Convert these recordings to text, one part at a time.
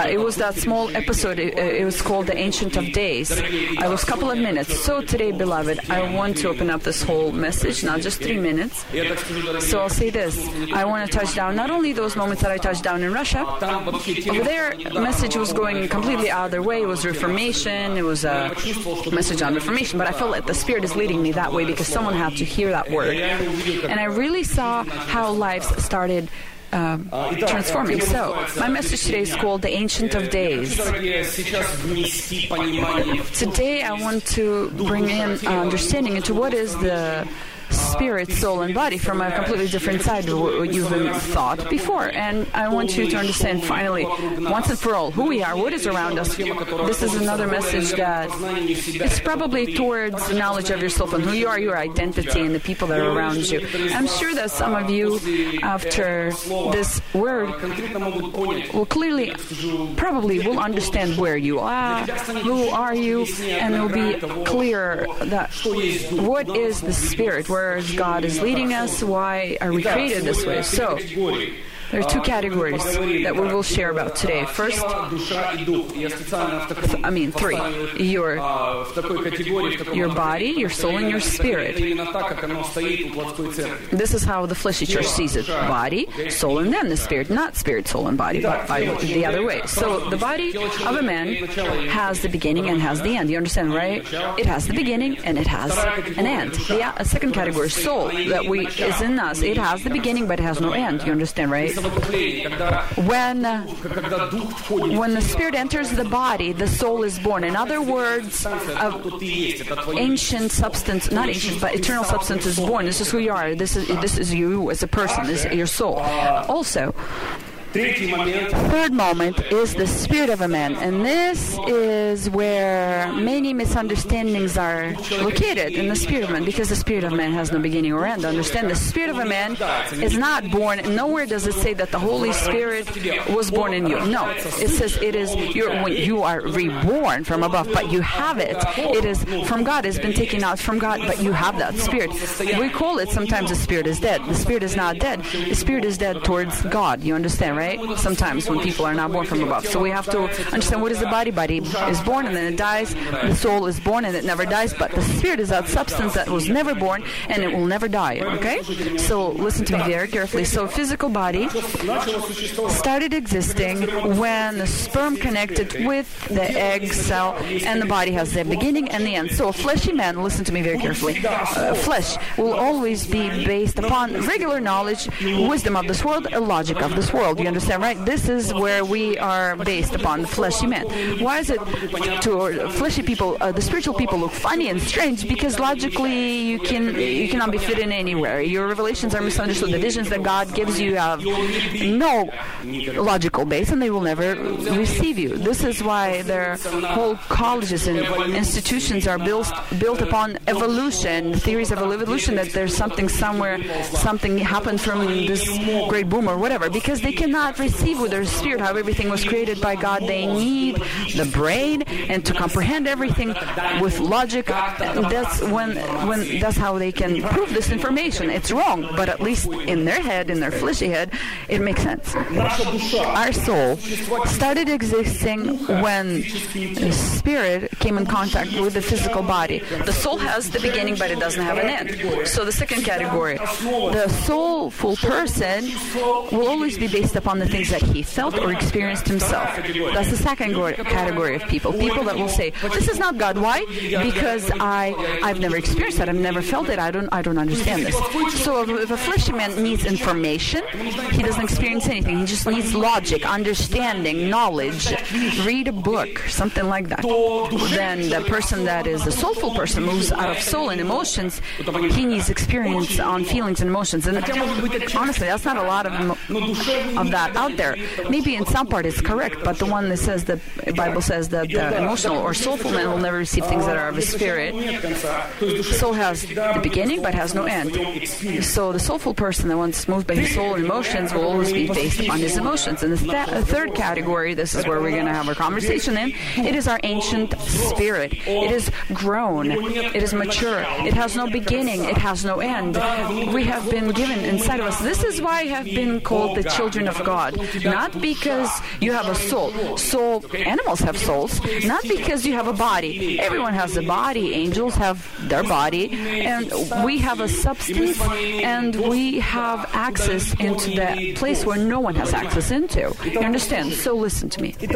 it was that small episode. It was called The Ancient of Days. It was a couple of minutes. So today, beloved, I want to open up this whole message, not just 3 minutes. So I'll say this. I want to touch down not only those moments that I touched down in Russia. Over there, message was going completely out of their way. It was Reformation. It was a message on Reformation. But I felt like the Spirit is leading me that way because someone had to hear that word. And I really saw how lives started transforming. So, my message today is called The Ancient of Days. Today, I want to bring in understanding into what is the spirit, soul, and body from a completely different side of what you've thought before. And I want you to understand finally, once and for all, who we are, what is around us. This is another message that it's probably towards the knowledge of yourself and who you are, your identity, and the people that are around you. I'm sure that some of you, after this word, will clearly, probably will understand where you are, who are you, and it will be clear that what is the spirit, where God is leading us, why are we created this way. So, there are two categories that we will share about today. First, three. Your body, your soul, and your spirit. This is how the fleshy church sees it. Body, soul, and then the spirit. Not spirit, soul, and body, but the other way. So the body of a man has the beginning and has the end. You understand, right? It has the beginning and it has an end. The second category, soul, that is in us. It has the beginning but it has no end. You understand, right? When the spirit enters the body, the soul is born. In other words, ancient substance, not ancient, but eternal substance is born. This is who you are. This is you as a person. This is your soul. Also, third moment is the spirit of a man, and this is where many misunderstandings are located in the spirit of man, because the spirit of man has no beginning or end. Understand, the spirit of a man is not born. Nowhere does it say that the Holy Spirit was born in you. No, it says it is when you are reborn from above, but you have it. It is from God. It's been taken out from God, but you have that spirit. We call it sometimes the spirit is dead. The spirit is not dead. The spirit is dead towards God. You understand, right? Sometimes when people are not born from above. So we have to understand what is the body. Body is born and then it dies. The soul is born and it never dies. But the spirit is that substance that was never born and it will never die. Okay? So listen to me very carefully. So physical body started existing when the sperm connected with the egg cell, and the body has the beginning and the end. So a fleshy man, listen to me very carefully, flesh will always be based upon regular knowledge, wisdom of this world, logic of this world. You understand, right? This is where we are based upon the fleshy man. Why is it to fleshy people, the spiritual people look funny and strange? Because logically you cannot be fit in anywhere. Your revelations are misunderstood. The visions that God gives you have no logical base, and they will never receive you. This is why their whole colleges and institutions are built upon evolution, theories of evolution, that there's something somewhere, something happened from this great boom or whatever, because they cannot receive with their spirit how everything was created by God. They need the brain and to comprehend everything with logic. That's that's how they can prove this information. It's wrong, but at least in their head, in their fleshy head, it makes sense. Our soul started existing when the spirit came in contact with the physical body. The soul has the beginning, but it doesn't have an end. So the second category, the soulful person will always be based upon the things that he felt or experienced himself. That's the second category of people. People that will say, "This is not God." Why? Because I've never experienced that. I've never felt it. I don't understand this. So if a fleshy man needs information, he doesn't experience anything. He just needs logic, understanding, knowledge. Read a book, something like that. Then the person that is a soulful person moves out of soul and emotions. He needs experience on feelings and emotions. And honestly, that's not a lot of that out there. Maybe in some part it's correct, but the one that says the Bible says that the emotional or soulful man will never receive things that are of the spirit. Soul has the beginning but has no end. So the soulful person, the one that's moved by his soul and emotions, will always be based upon his emotions. And the third category, this is where we're going to have our conversation in, it is our ancient spirit. It is grown. It is mature. It has no beginning. It has no end. We have been given inside of us. This is why I have been called the children of God. Not because you have a soul. Animals have souls. Not because you have a body. Everyone has a body. Angels have their body. And we have a substance, and we have access into the place where no one has access into. You understand? So listen to me.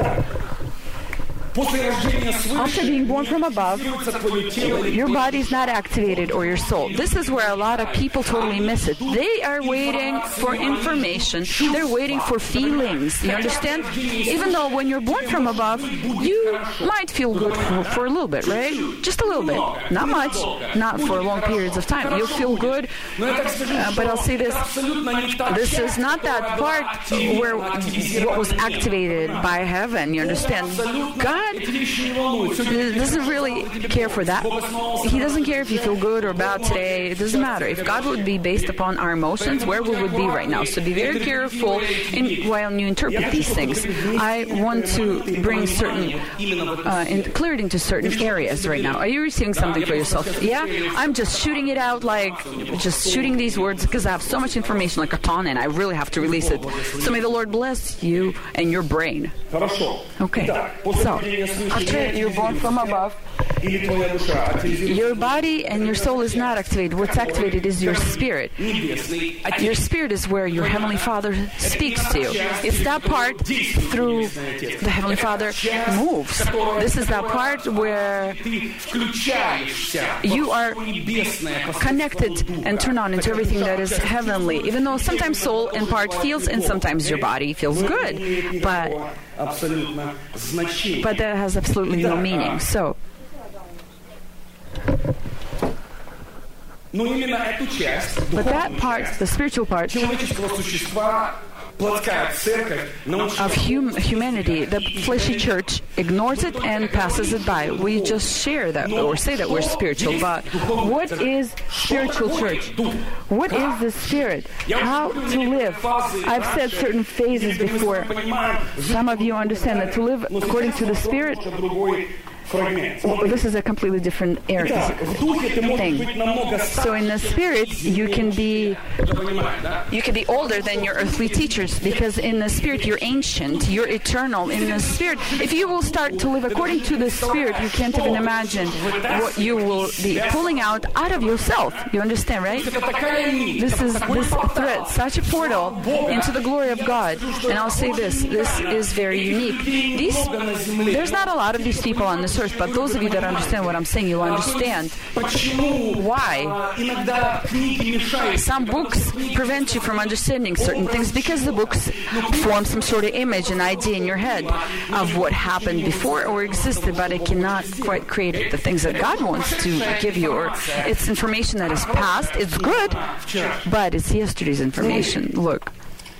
After being born from above, your body is not activated, or your soul. This is where a lot of people totally miss it. They are waiting for information. They're waiting for feelings. You understand? Even though when you're born from above, you might feel good for a little bit, right? Just a little bit. Not much. Not for long periods of time. You'll feel good. But I'll say this. This is not that part where what was activated by heaven. You understand? God doesn't really care for that. He doesn't care if you feel good or bad today. It doesn't matter. If God would be based upon our emotions, where we would be right now. So be very careful while you interpret these things. I want to bring certain clarity into certain areas right now. Are you receiving something for yourself? Yeah? I'm just shooting it out, like just shooting these words because I have so much information like a ton and I really have to release it. So may the Lord bless you and your brain. Okay. So, after you're born from above, your body and your soul is not activated. What's activated is your spirit. Your spirit is where your Heavenly Father speaks to you. It's that part through the Heavenly Father moves. This is that part where you are connected and turn on into everything that is heavenly. Even though sometimes soul in part feels and sometimes your body feels good. But that has absolutely no meaning. So, but that part, the spiritual part of humanity, the fleshy church ignores it and passes it by. We just share that or say that we're spiritual, but what is spiritual church? What is the spirit? How to live? I've said certain phases before. Some of you understand that to live according to the spirit, this is a completely different area thing. So in the spirit, you can be older than your earthly teachers, because in the spirit you're ancient, you're eternal. In the spirit, if you will start to live according to the spirit, you can't even imagine what you will be pulling out of yourself. You understand, right? This is this thread, such a portal into the glory of God. And I'll say this is very unique. There's not a lot of these people on this earth, but those of you that understand what I'm saying, you'll understand why some books prevent you from understanding certain things, because the books form some sort of image and idea in your head of what happened before or existed, but it cannot quite create the things that God wants to give you. Or it's information that is past. It's good, but it's yesterday's information. Look.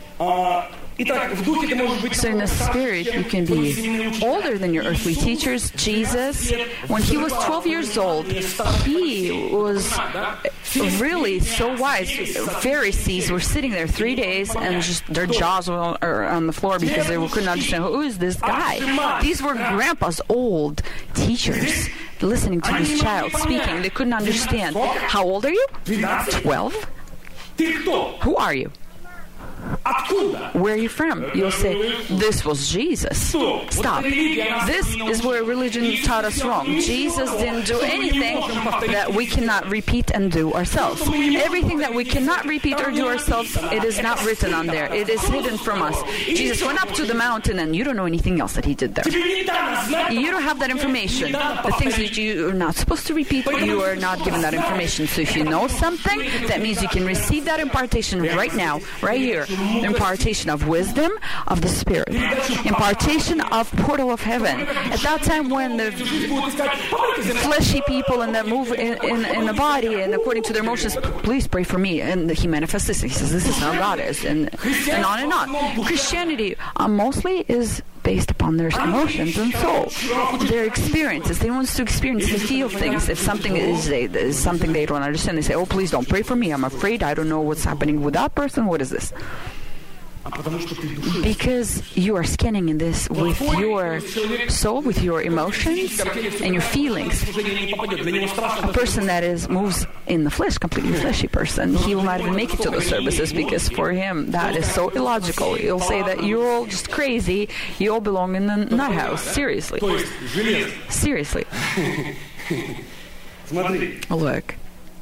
So in the spirit, you can be older than your earthly teachers. Jesus, when he was 12 years old, he was really so wise. Pharisees were sitting there 3 days and just their jaws were on the floor because they couldn't understand, who is this guy? These were grandpa's old teachers listening to this child speaking. They couldn't understand. How old are you? 12? Who are you? Where are you from? You'll say, this was Jesus. Stop. This is where religion taught us wrong. Jesus didn't do anything that we cannot repeat and do ourselves. Everything that we cannot repeat or do ourselves, it is not written on there. It is hidden from us. Jesus went up to the mountain and you don't know anything else that he did there. You don't have that information. The things that you are not supposed to repeat, you are not given that information. So if you know something, that means you can receive that impartation right now, right here. Impartation of wisdom of the Spirit. Impartation of portal of heaven. At that time when the fleshy people and that move in the body and according to their emotions, please pray for me. And he manifests this. He says, this is how God is. And on and on. Christianity mostly is based upon their emotions and soul, their experiences. They want us to experience and feel things. If something is something they don't understand, they say, oh, please don't pray for me. I'm afraid. I don't know what's happening with that person. What is this? Because you are scanning in this with your soul, with your emotions and your feelings. A person that moves in the flesh, completely fleshy person, he will not even make it to the services because for him that is so illogical. He'll say that you're all just crazy, you all belong in the nut house. Seriously. Seriously. Look.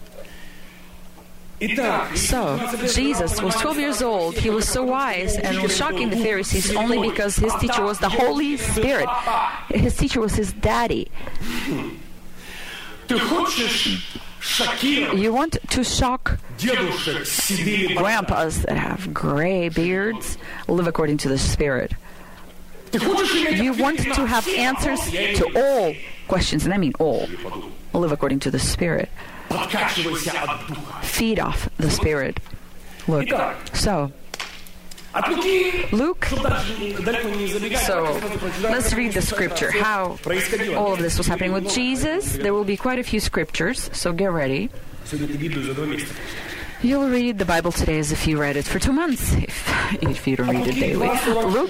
So, Jesus was 12 years old. He was so wise and was shocking the Pharisees only because his teacher was the Holy Spirit. His teacher was his daddy. You want to shock grandpas that have gray beards? Live according to the Spirit. You want to have answers to all questions, and I mean all. Live according to the Spirit. Feed off the Spirit. Look. So, Luke. So, let's read the scripture. How all of this was happening with Jesus. There will be quite a few scriptures, so get ready. You'll read the Bible today as if you read it for 2 months, if you don't read it daily. Luke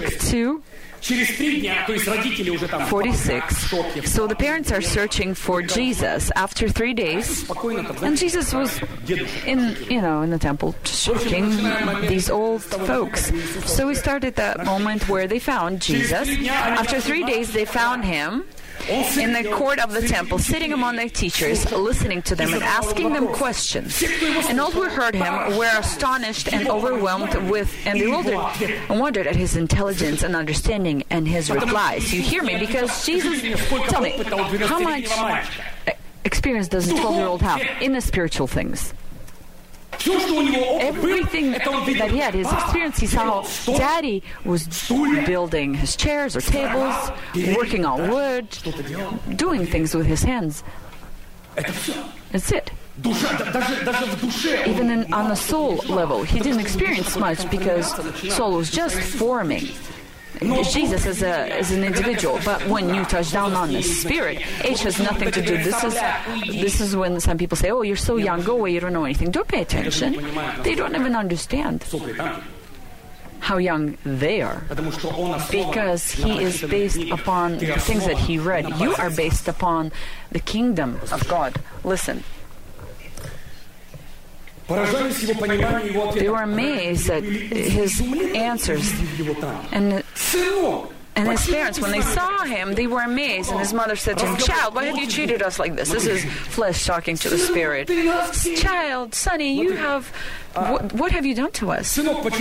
2:46. So the parents are searching for Jesus after 3 days, and Jesus was in the temple shocking these old folks. So we started that moment where they found Jesus. After 3 days, they found him in the court of the temple, sitting among the teachers, listening to them and asking them questions. And all who heard him were astonished and overwhelmed and bewildered and wondered at his intelligence and understanding and his replies. You hear me? Because Jesus, tell me, how much experience does a 12-year-old have in the spiritual things? Everything that he had, his experience, he saw Daddy was building his chairs or tables, working on wood, doing things with his hands. That's it. Even on the soul level, he didn't experience much because soul was just forming. Jesus is an individual, but when you touch down on the Spirit, age has nothing to do. This is when some people say, "Oh, you're so young, go away, you don't know anything." Don't pay attention. They don't even understand how young they are, because he is based upon the things that he read. You are based upon the kingdom of God. Listen. They were amazed at his answers. And his parents, when they saw him, they were amazed. And his mother said to him, "Child, why have you treated us like this?" This is flesh talking to the Spirit. "Child, Sonny, you have... What have you done to us?"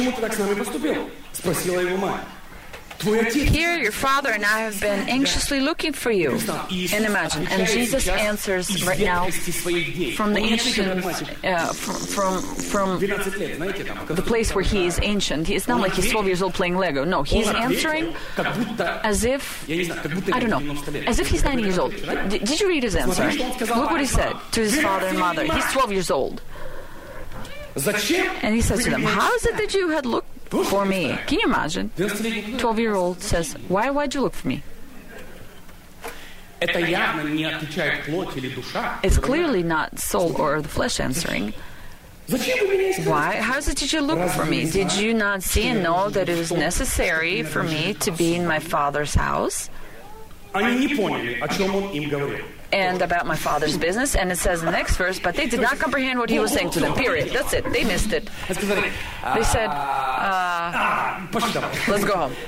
"Here, your father and I have been anxiously looking for you." And imagine, and Jesus answers right now from the ancient, from the place where he is ancient. It's not like he's 12 years old playing Lego. No, he's answering as if, I don't know, as if he's 90 years old. Did you read his answer? Look what he said to his father and mother. He's 12 years old. And he says to them, "How is it that you had looked for me?" Can you imagine? 12-year-old says, why'd you look for me? It's clearly not soul or the flesh answering. Why? How is it that you look for me? Did you not see and know that it was necessary for me to be in my Father's house? And about my Father's business, and it says in the next verse, but they did not comprehend what he was saying to them, period. That's it. They missed it. They said, let's go home.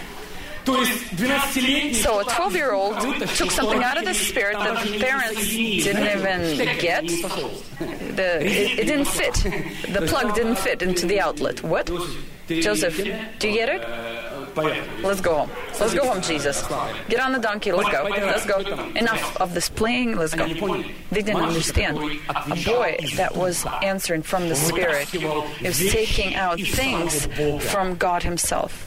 So a 12-year-old took something out of the Spirit that the parents didn't even get. It didn't fit. The plug didn't fit into the outlet. What? Joseph, do you get it? Let's go home. Let's go home, Jesus. Get on the donkey. Let's go. Let's go. Enough of this playing. Let's go. They didn't understand. A boy that was answering from the Spirit is taking out things from God himself.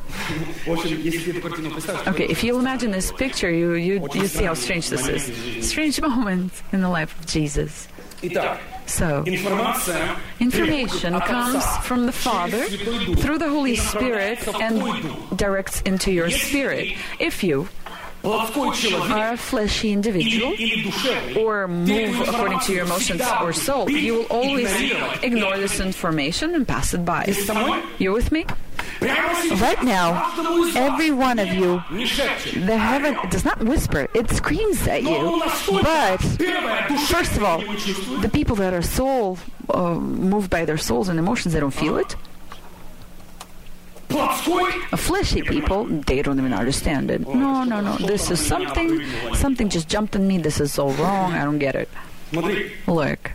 Okay, if you imagine this picture, you see how strange this is. Strange moment in the life of Jesus. So, information comes from the Father through the Holy Spirit and directs into your spirit. If you are a fleshy individual or move according to your emotions or soul, you will always ignore this information and pass it by. You with me? Right now, every one of you, the heaven does not whisper, it screams at you. But, first of all, the people that are soul, moved by their souls and emotions, they don't feel it. Fleshy people, they don't even understand it. No, this is something just jumped in me, this is so wrong, I don't get it. Look.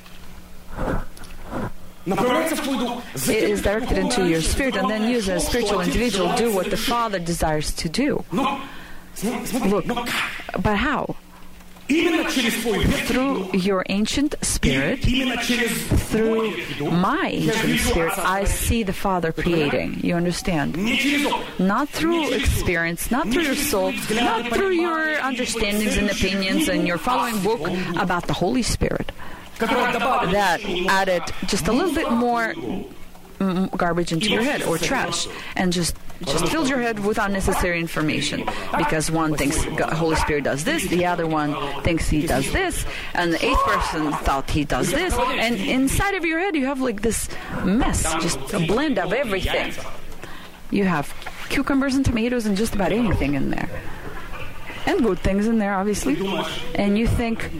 It is directed into your spirit, and then you as a spiritual individual do what the Father desires to do. Look, but how? Through your ancient spirit, through my ancient spirit, I see the Father creating. You understand? Not through experience, not through your soul, not through your understandings and opinions and your following book about the Holy Spirit. That added just a little bit more garbage into your head, or trash, and just filled your head with unnecessary information, because one thinks Holy Spirit does this, the other one thinks he does this, and the eighth person thought he does this, and inside of your head you have like this mess, just a blend of everything. You have cucumbers and tomatoes and just about anything in there, and good things in there, obviously, and you think,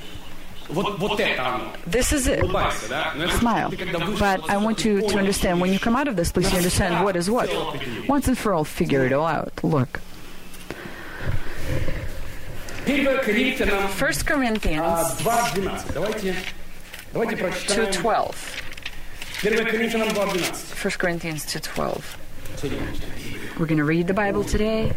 this is it. Smile. But I want you to understand, when you come out of this place, you understand what is what. Once and for all, figure it all out. Look. 1 Corinthians 2:12. 1 Corinthians 2:12. We're going to read the Bible today.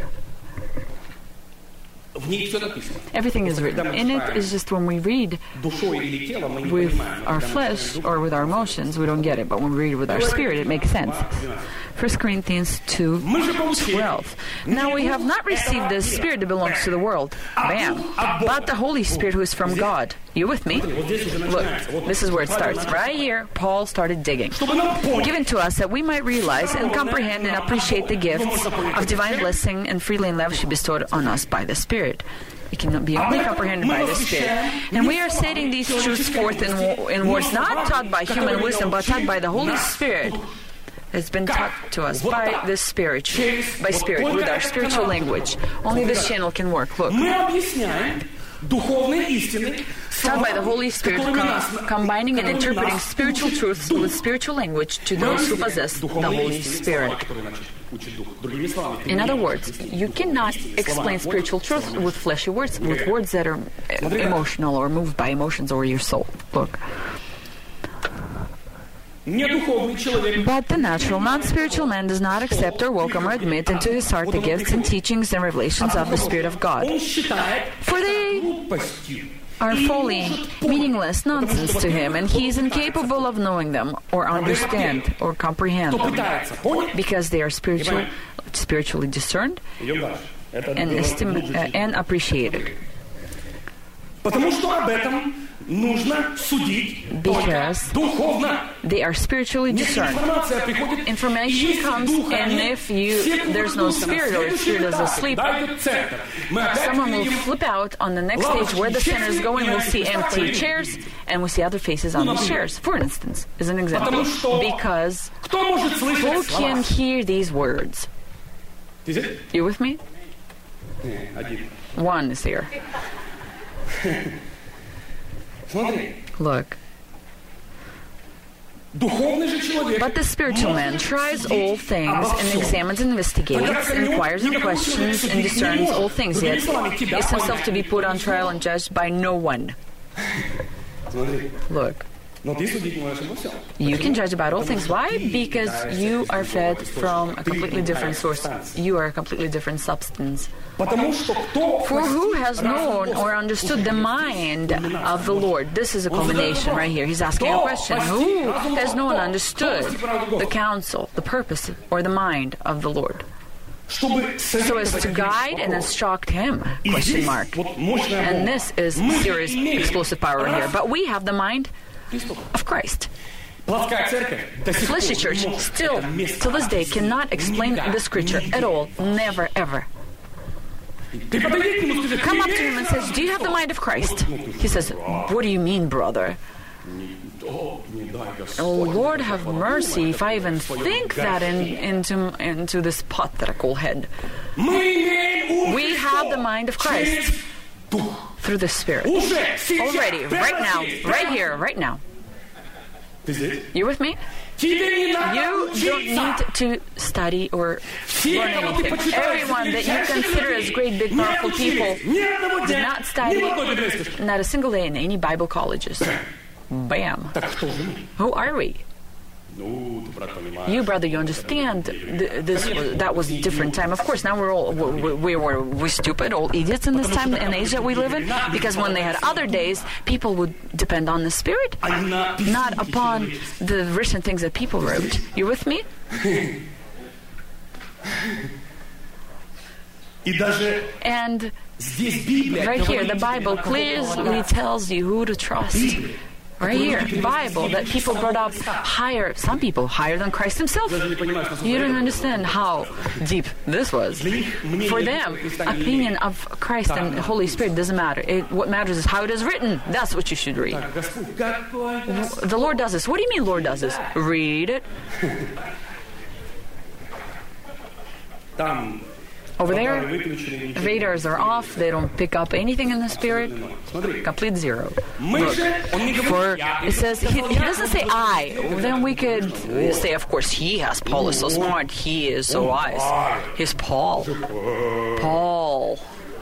Everything is written. In it is just when we read with our flesh or with our emotions, we don't get it. But when we read with our spirit, it makes sense. 1 Corinthians 2:12. Now we have not received the spirit that belongs to the world. Bam. But the Holy Spirit who is from God. You with me? Look, this is where it starts. Right here, Paul started digging. Given to us that we might realize and comprehend and appreciate the gifts of divine blessing and freely and lavishly bestowed on us by the Spirit. It can be only comprehended by the Spirit. And we are setting these truths forth in words not taught by human wisdom, but taught by the Holy Spirit. It's been taught to us by the Spirit, with our spiritual language. Only this channel can work. Look. Taught by the Holy Spirit, combining and interpreting spiritual truths with spiritual language to those who possess the Holy Spirit. In other words, you cannot explain spiritual truths with fleshy words, with words that are emotional or moved by emotions or your soul. Look. But the natural, non-spiritual man does not accept or welcome or admit into his heart the gifts and teachings and revelations of the Spirit of God. For they are folly, meaningless nonsense to him, and he is incapable of knowing them or understand or comprehend them, because they are spiritually discerned and appreciated. Because they are spiritually discerned. Information comes, and if there's no spirit, or the spirit is asleep, someone will flip out on the next stage where the center is going. We'll see empty chairs, and we'll see other faces on these chairs. For instance, as an example. Because who can hear these words? You with me? One is here. Look. But the spiritual man tries all things and examines and investigates, inquires and questions and discerns all things, yet is himself to be put on trial and judged by no one. Look. You can judge about all things. Why? Because you are fed from a completely different source. You are a completely different substance. For who has known or understood the mind of the Lord? This is a combination right here. He's asking a question. Who has known and understood the counsel, the purpose, or the mind of the Lord? So as to guide and instruct him, question mark. And this is serious explosive power here. But we have the mind of Christ. Fleshy church still, to this day, cannot explain the scripture at all. Never, ever. Come up to him and says, do you have the mind of Christ? He says, what do you mean, brother? Oh, Lord, have mercy if I even think that into this pot that I call head. We have the mind of Christ through the Spirit. Already, right now, right here, right now. You with me? You don't need to study or learn anything. Everyone that you consider as great, big, powerful people did not study not a single day in any Bible colleges. Bam. Who are we? You, brother, you understand that was a different time. Of course, now we're stupid, old idiots in this time and age that we live in, because when they had other days, people would depend on the Spirit, not upon the written things that people wrote. You with me? And right here, the Bible clearly tells you who to trust. Right here, Bible, that people brought up higher, some people higher than Christ himself. You don't understand how deep this was. For them, opinion of Christ and the Holy Spirit doesn't matter. What matters is how it is written. That's what you should read. The Lord does this. What do you mean Lord does this? Read it. Over there, radars are off. They don't pick up anything in the Spirit. Complete zero. Look, for it says, he doesn't say I. Then we could say, of course, Paul is so smart. He is so wise. He's Paul. Paul.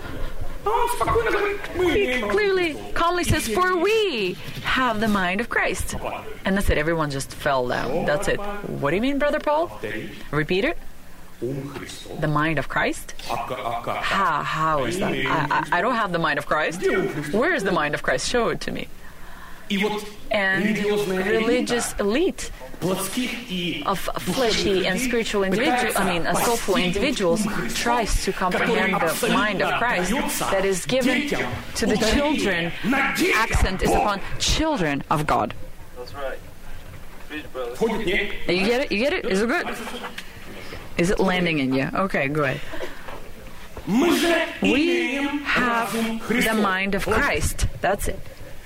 He clearly, calmly says, for we have the mind of Christ. And that's it. Everyone just fell down. That's it. What do you mean, Brother Paul? Repeat it. The mind of Christ? How is that? I don't have the mind of Christ. Where is the mind of Christ? Show it to me. And religious elite of fleshy and spiritual individuals, soulful individuals, tries to comprehend the mind of Christ that is given to the children. Accent is upon children of God. That's right. You get it? You get it? Is it good? Is it landing in you? Okay, go ahead. We have the mind of Christ. That's it.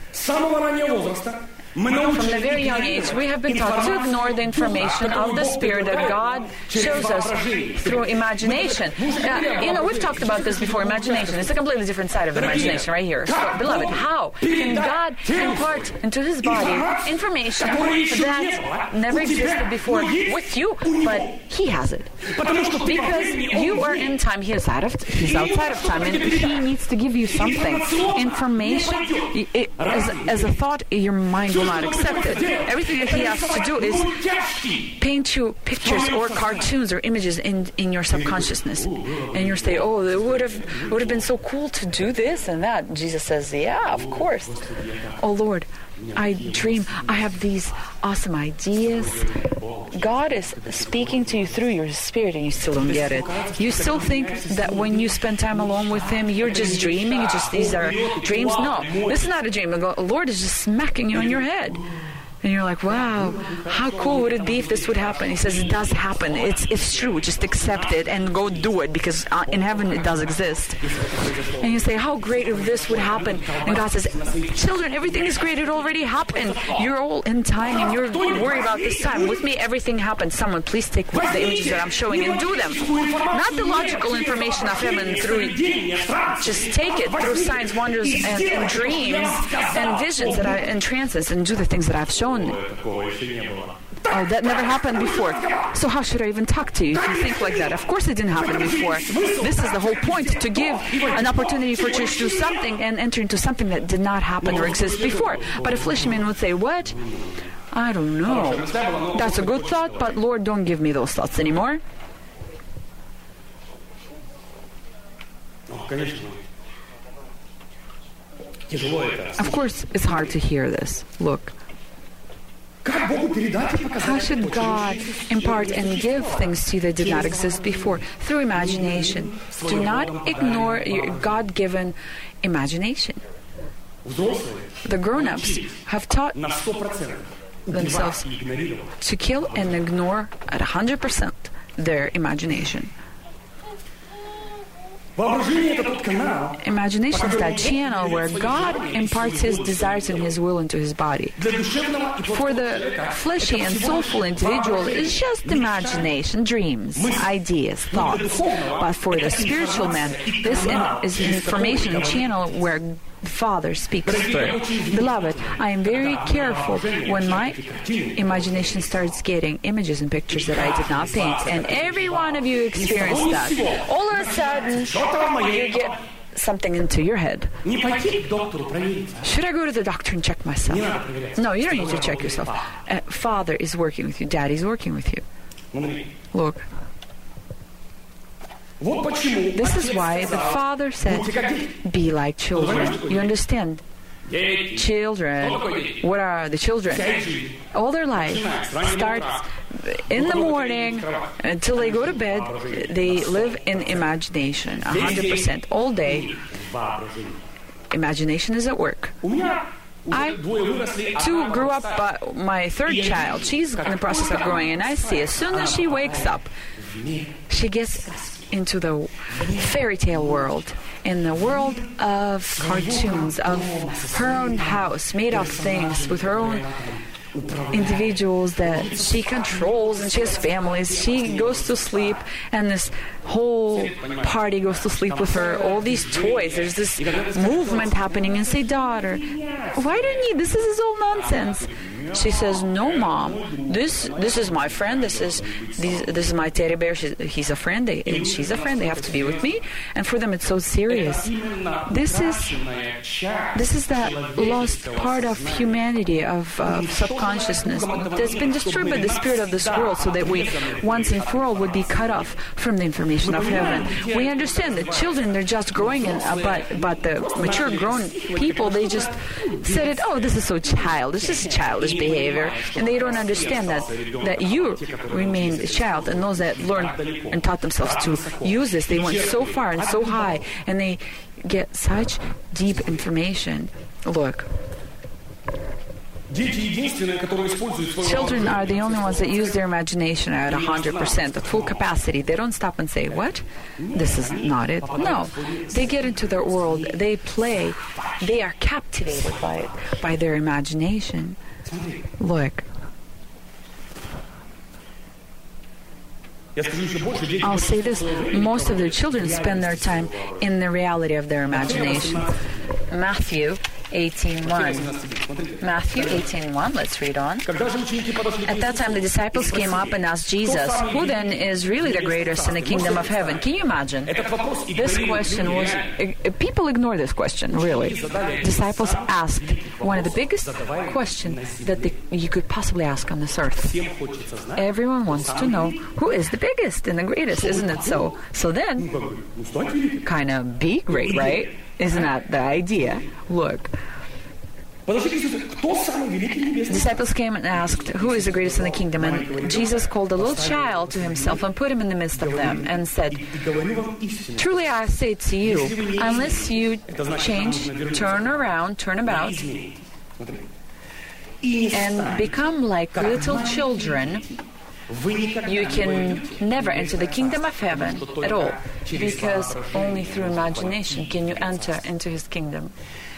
From the very young age, we have been taught to ignore the information of the Spirit that God shows us through imagination. We've talked about this before, imagination. It's a completely different side of imagination right here. So, beloved, how can God impart into His body information that never existed before with you, but He has it? Because you are in time, He's outside of time, and He needs to give you something. Information, as a thought, your mind will not accept it. Everything that He has to do is paint you pictures or cartoons or images in your subconsciousness, and you'll say, "Oh, it would have been so cool to do this and that." Jesus says, "Yeah, of course." Oh Lord, I dream. I have these awesome ideas. God is speaking to you through your spirit, and you still don't get it. You still think that when you spend time alone with Him, you're just dreaming. These are dreams. No, this is not a dream. The Lord is just smacking you on your head. And you're like, wow, how cool would it be if this would happen? He says, it does happen. It's true. Just accept it and go do it, because in heaven it does exist. And you say, how great if this would happen? And God says, children, everything is great. It already happened. You're all in time and you're worried about this time. With me, everything happens. Someone, please take the images that I'm showing and do them. Not the logical information of heaven through, just take it through signs, wonders, and dreams and visions and trances, and do the things that I've shown. Oh, that never happened before. So how should I even talk to you if you think like that? Of course it didn't happen before. This is the whole point, to give an opportunity for church to do something and enter into something that did not happen or exist before. But a fleshy man would say, what? I don't know. That's a good thought, but Lord, don't give me those thoughts anymore. Of course, it's hard to hear this. Look. How should God impart and give things to you that did not exist before? Through imagination. Do not ignore your God-given imagination. The grown-ups have taught themselves to kill and ignore at 100% their imagination. Imagination is that channel where God imparts His desires and His will into his body. For the fleshy and soulful individual, it's just imagination, dreams, ideas, thoughts. But for the spiritual man, this is an information channel where the Father speaks through. Beloved, I am very careful when my imagination starts getting images and pictures that I did not paint. And every one of you experienced that. All of a sudden, you get something into your head. Should I go to the doctor and check myself? No, you don't need to check yourself. Father is working with you. Daddy is working with you. Look. This is why the Father said, be like children. You understand? Children. What are the children? All their life starts in the morning until they go to bed. They live in imagination 100% all day. Imagination is at work. I too grew up, but my third child, she's in the process of growing, and I see as soon as she wakes up, she gets into the fairy tale world, in the world of cartoons, of her own house, made of things, with her own individuals that she controls, and she has families. She goes to sleep, and this whole party goes to sleep with her. All these toys. There's this movement happening, and say, daughter, why do you need this? This is all nonsense. She says, no, Mom, this is my friend. This is my teddy bear. He's a friend, and she's a friend. They have to be with me. And for them, it's so serious. This is that lost part of humanity, of subconsciousness that's been destroyed by the spirit of this world, so that we once and for all would be cut off from the information of heaven. We understand that children, they're just growing, but the mature grown people, they just said it, oh, this is so childish. This is childish behavior, and they don't understand that you remain a child, and those that learned and taught themselves to use this, they went so far and so high, and they get such deep information. Look. Children are the only ones that use their imagination at 100%, at full capacity. They don't stop and say, what? This is not it. No. They get into their world. They play. They are captivated by it, by their imagination. Look. I'll say this. Most of their children spend their time in the reality of their imagination. Matthew 18:1. Matthew 18:1, let's read on. At that time the disciples came up and asked Jesus, who then is really the greatest in the kingdom of heaven? Can you imagine? This question was, people ignore this question, really. Disciples asked one of the biggest questions that you could possibly ask on this earth. Everyone wants to know who is the biggest and the greatest, isn't it so? So then, kind of be great, right? Isn't that the idea? Look. Disciples came and asked, who is the greatest in the kingdom? And Jesus called a little child to himself and put him in the midst of them and said, truly I say to you, unless you change, turn around, turn about, and become like little children, you can never enter the kingdom of heaven at all, because only through imagination can you enter into his kingdom.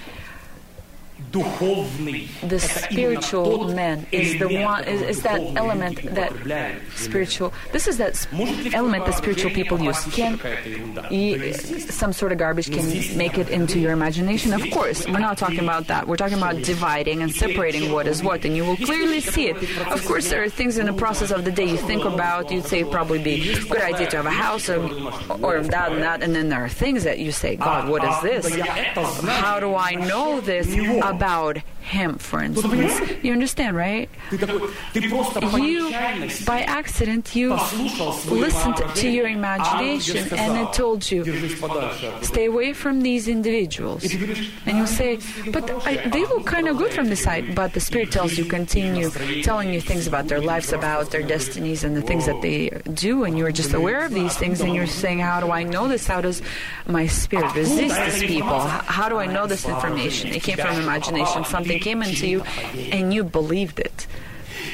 The spiritual man is the one, is that element that spiritual, this is that element that spiritual people use. Can some sort of garbage can make it into your imagination? Of course, we're not talking about that. We're talking about dividing and separating what is what, and you will clearly see it. Of course, there are things in the process of the day you think about, you'd say probably be a good idea to have a house or that and that, and then there are things that you say, God, what is this? How do I know this about him, for instance? You understand, right? You, by accident, you listened to your imagination and it told you, stay away from these individuals. And you say, but they look kind of good from the side. But the Spirit tells you, continue telling you things about their lives, about their destinies and the things that they do, and you're just aware of these things, and you're saying, how do I know this? How does my spirit resist these people? How do I know this information? It came from imagination. Something came into you and you believed it.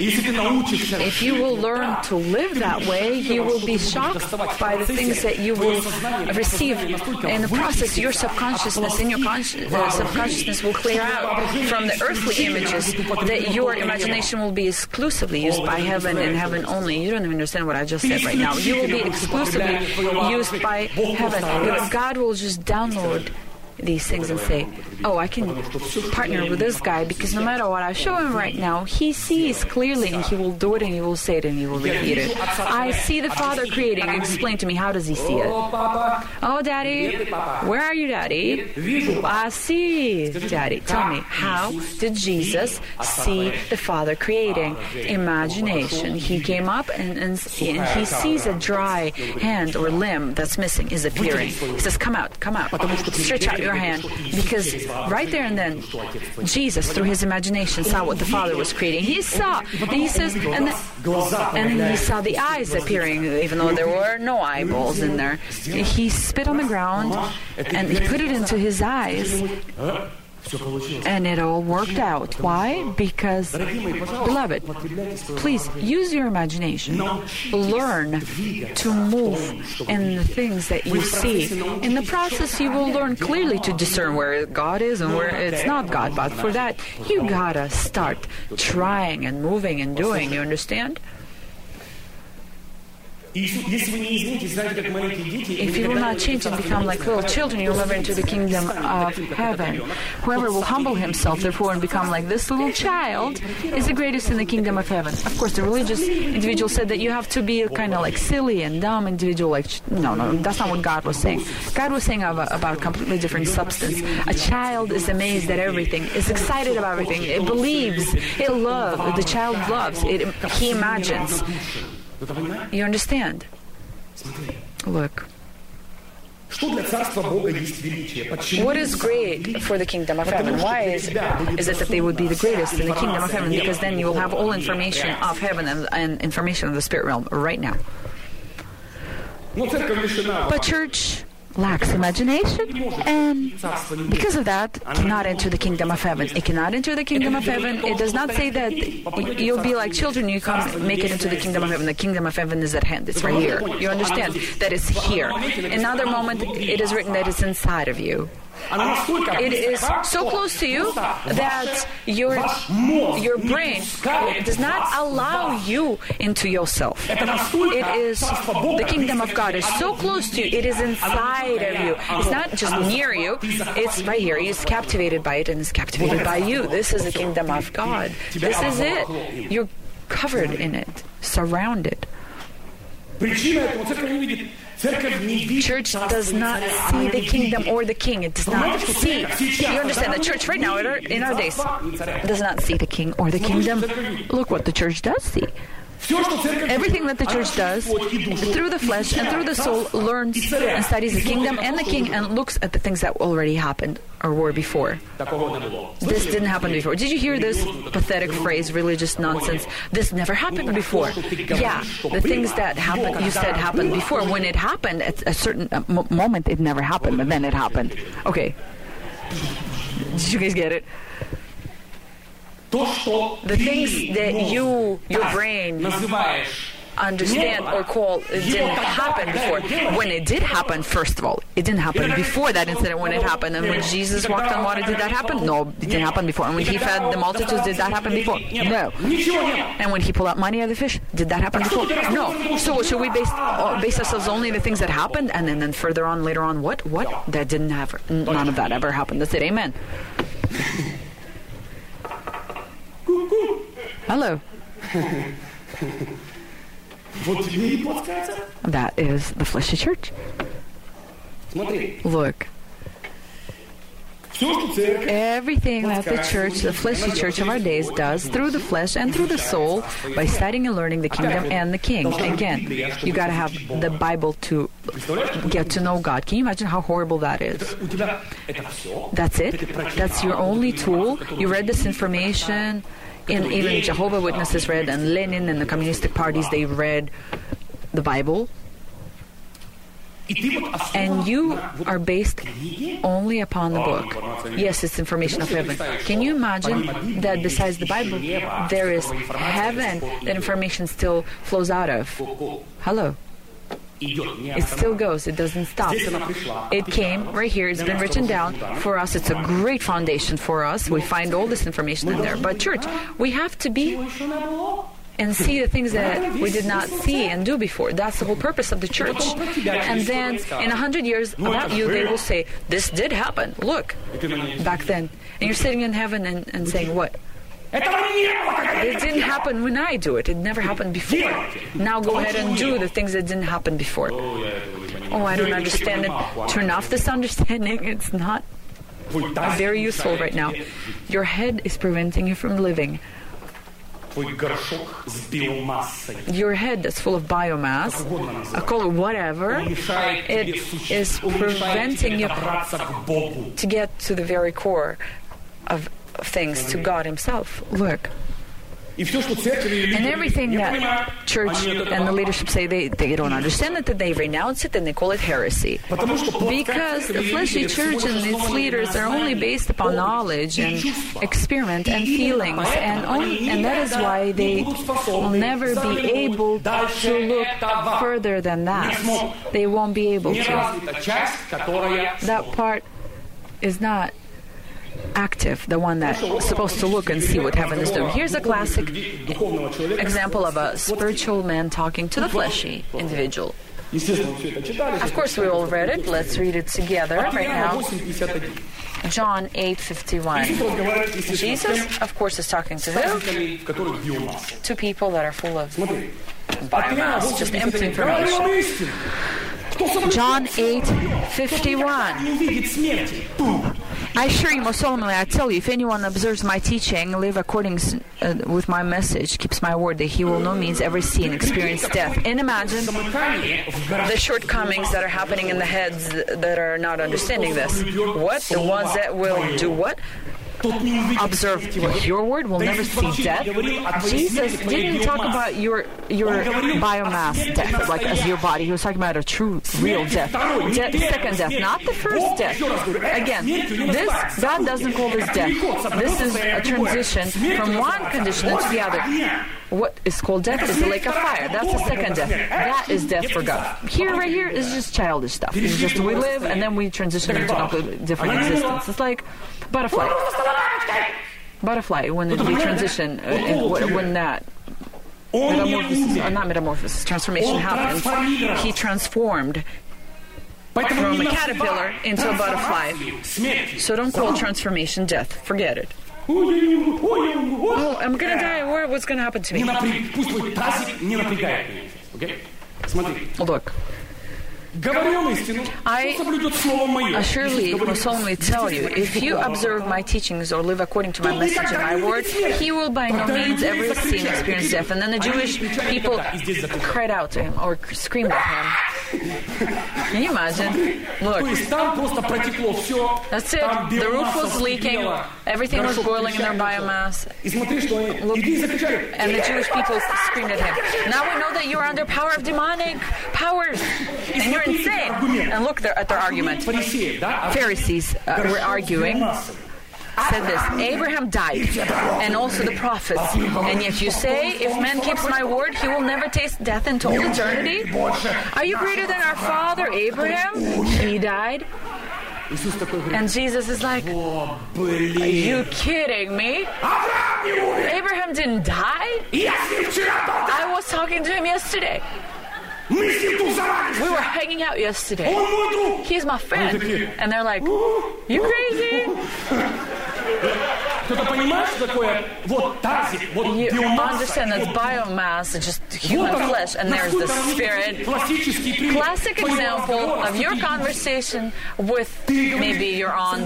If you will learn to live that way, you will be shocked by the things that you will receive in the process. Your subconsciousness and your subconsciousness will clear out from the earthly images, that your imagination will be exclusively used by heaven and heaven only. You don't even understand what I just said right now. You will be exclusively used by heaven. God will just download these things and say, oh, I can partner with this guy because no matter what I show him right now, he sees clearly and he will do it and he will say it and he will repeat it. I see the Father creating. Explain to me, how does he see it? Oh, Daddy, where are you, Daddy? I see, Daddy. Tell me, how did Jesus see the Father creating? Imagination. He came up and he sees a dry hand or limb that's missing is appearing. He says, come out, stretch out your hand, because right there and then Jesus, through his imagination, saw what the Father was creating. He saw, and he says, and then he saw the eyes appearing, even though there were no eyeballs in there. He spit on the ground and he put it into his eyes. And it all worked out. Why? Because, beloved, please use your imagination. Learn to move in the things that you see. In the process, you will learn clearly to discern where God is and where it's not God. But for that, you gotta start trying and moving and doing. You understand? If you will not change and become like little children, you will never enter the kingdom of heaven. Whoever will humble himself, therefore, and become like this little child is the greatest in the kingdom of heaven. Of course, the religious individual said that you have to be a kind of like silly and dumb individual. No, that's not what God was saying. God was saying about a completely different substance. A child is amazed at everything, is excited about everything. It believes, it loves. The child loves. He imagines. You understand? Look. What is great for the kingdom of heaven? Why is it that they would be the greatest in the kingdom of heaven? Because then you will have all information of heaven and information of the spirit realm right now. But church lacks imagination, and because of that, cannot enter the kingdom of heaven. It cannot enter the kingdom of heaven. It does not say that you'll be like children, you come make it into the kingdom of heaven. The kingdom of heaven is at hand. It's right here. You understand that it's here. In another moment, it is written that it's inside of you. It is so close to you that your brain does not allow you into yourself. It is, the kingdom of God is so close to you, it is inside of you. It's not just near you, it's right here. It's captivated by it and it's captivated by you. This is the kingdom of God. This is it. You're covered in it, surrounded. Church does not see the kingdom or the king. It does not see. You understand? The church right now, in our days, does not see the king or the kingdom. Look what the church does see. Everything that the church does, through the flesh and through the soul, learns and studies the kingdom and the king and looks at the things that already happened or were before. This didn't happen before. Did you hear this pathetic phrase, religious nonsense? This never happened before. Yeah, the things that happened, you said happened before. When it happened, at a certain moment, it never happened, but then it happened. Okay. Did you guys get it? The things that your brain understand or call didn't happen before. When it did happen, first of all, it didn't happen before that incident when it happened. And when Jesus walked on water, did that happen? No, it didn't happen before. And when he fed the multitudes, did that happen before? No. And when he pulled out money out of the fish, did that happen before? No. So should we base ourselves only on the things that happened, and then further on, later on, what? That didn't happen. None of that ever happened. That's it. Amen. Hello. That is the fleshy church. Look. Everything that the church, the fleshy church of our days, does through the flesh and through the soul by studying and learning the kingdom and the king. Again, you got to have the Bible to get to know God. Can you imagine how horrible that is? That's it? That's your only tool? You read this information, and even Jehovah's Witnesses read, and Lenin and the communistic parties, they read the Bible. And you are based only upon the book. Yes, it's information of heaven. Can you imagine that besides the Bible, there is heaven that information still flows out of? Hello. It still goes. It doesn't stop. It came right here. It's been written down for us. It's a great foundation for us. We find all this information in there. But church, we have to be and see the things that we did not see and do before. That's the whole purpose of the church. And then in 100 years about you, they will say, this did happen. Look, back then. And you're sitting in heaven and saying, what? It didn't happen when I do it. It never happened before. Now go ahead and do the things that didn't happen before. Oh, I don't understand it. Turn off this understanding. It's not very useful right now. Your head is preventing you from living. Your head that's full of biomass, call it whatever, it is preventing you to get to the very core of things, to God Himself. Look. And everything that church and the leadership say, they don't understand it, that they renounce it, and they call it heresy. Because the fleshly church and its leaders are only based upon knowledge and experiment and feelings. And that is why they will never be able to look further than that. They won't be able to. That part is not active, the one that's supposed to look and see what heaven is doing. Here's a classic example of a spiritual man talking to the fleshy individual. Of course, we all read it. Let's read it together right now. John 8:51. Jesus, of course, is talking to who? To people that are full of biomass, just empty information. John 8:51. I assure you most solemnly, I tell you, if anyone observes my teaching, live according with my message, keeps my word, that he will no means ever see and experience death. And imagine the shortcomings that are happening in the heads that are not understanding this. What? The ones that will do what? Observe your word, will never see death. Jesus didn't talk about your biomass death, like as your body. He was talking about a true, real death. Second death, not the first death. Again, God doesn't call this death. This is a transition from one condition into the other. What is called death is the lake of fire. That's the second death. That is death for God. Right here is just childish stuff. It's just we live and then we transition into a completely different existence. It's like butterfly, when we transition, when that transformation happens, he transformed from a caterpillar into a butterfly. So don't call transformation death. Forget it. Oh, I'm going to die. What's going to happen to me? Look. I surely will solemnly tell you, if you observe my teachings or live according to my message and my word, he will by no means ever see and experience death. And then the Jewish people cried out to him or screamed at him. Can you imagine? Look. That's it. The roof was leaking. Everything was boiling in their biomass. Look. And the Jewish people screamed at him. Now we know that you are under power of demonic powers. And you're insane. And look at their argument. Pharisees were arguing. Said this, Abraham died, and also the prophets. And yet you say, if man keeps my word, he will never taste death until eternity? Are you greater than our father Abraham? He died. And Jesus is like, are you kidding me? Abraham didn't die? I was talking to him yesterday. We were hanging out yesterday. He's my friend. And they're like, you crazy? You understand that biomass is just human flesh, and there's the spirit. Classic example of your conversation with maybe your aunt.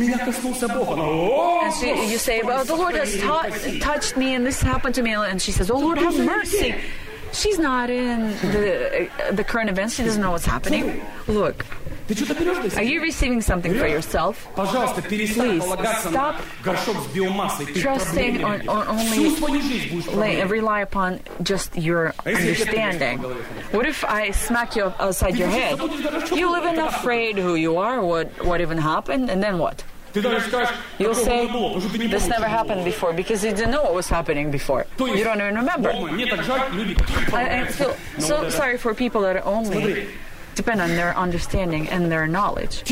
And you say, well, the Lord has touched me and this happened to me. And she says, oh, Lord, have mercy. She's not in the current events. She doesn't know what's happening. Look, Are you receiving something for yourself? Пожалуйста, перестань полагаться на горшок с биомассой. Trusting on only rely upon just your understanding. What if I smack you outside your head? You live in afraid who you are, what even happened, and then what? You'll say, this never happened before because you didn't know what was happening before. You don't even remember. I feel so sorry for people that only depend on their understanding and their knowledge.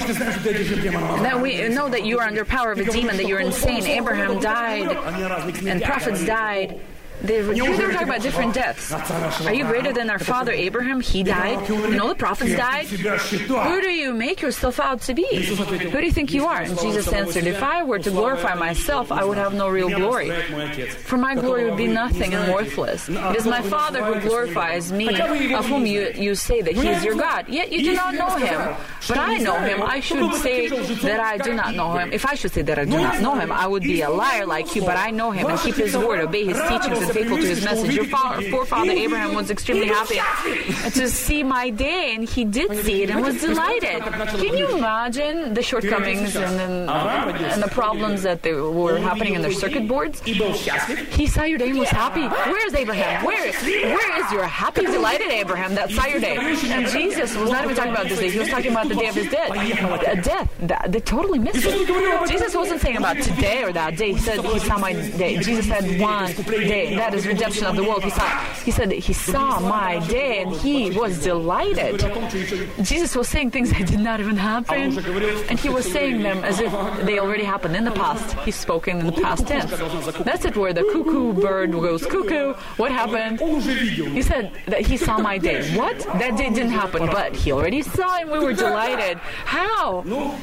And that we know that you are under power of a demon, that you're insane. Abraham died, and prophets died. They were talking about different deaths. Are you greater than our father Abraham? He died. And all the prophets died. Who do you make yourself out to be? Who do you think you are? And Jesus answered, if I were to glorify myself, I would have no real glory. For my glory would be nothing and worthless. It is my Father who glorifies me, of whom you say that he is your God. Yet you do not know him. But I know him. I should say that I do not know him. If I should say that I do not know him, I would be a liar like you. But I know him and keep his word, obey his teachings, and faithful to his message. Your forefather Abraham was extremely happy to see my day, and he did see it and was delighted. Can you imagine the shortcomings and the problems that were happening in their circuit boards? He saw your day and was happy. Where is Abraham? Where is your happy, delighted Abraham that saw your day? And Jesus was not even talking about this day. He was talking about the day of his death. They totally missed it. Jesus wasn't saying about today or that day. He said he saw my day. Jesus said one day. That is redemption of the world. He said he saw my day and he was delighted. Jesus was saying things that did not even happen, and he was saying them as if they already happened in the past. He's spoken in the past tense. That's it, where the cuckoo bird goes cuckoo. What happened? He said that he saw my day. What? That day didn't happen, but he already saw and we were delighted. How?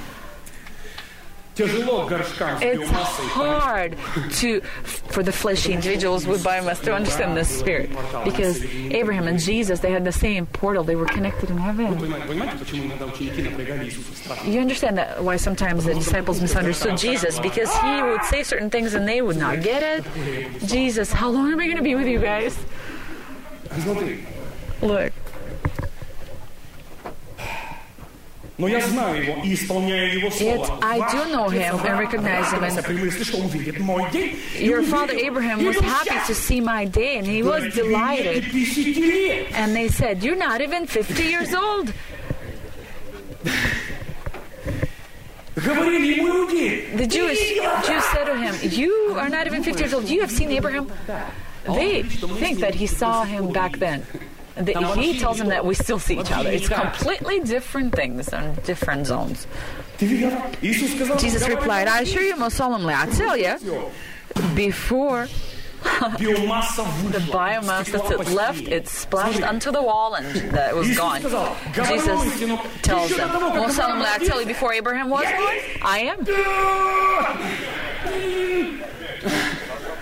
It's hard for the fleshy individuals with biomass to understand this spirit, because Abraham and Jesus, they had the same portal. They were connected in heaven. You understand that why sometimes the disciples misunderstood Jesus, because he would say certain things and they would not get it. Jesus, how long am I going to be with you guys? Look. Yet I do know him and recognize him. And your father Abraham was happy to see my day, and he was delighted. And they said, you're not even 50 years old. The Jews said to him, you are not even 50 years old. You have seen Abraham? They think that he saw him back then. He tells them that we still see each other. It's completely different things and different zones. Jesus replied, I assure you most solemnly, I tell you, before the biomass that's left, it splashed onto the wall and it was gone. Jesus tells them, most solemnly, I tell you, before Abraham was born, I am.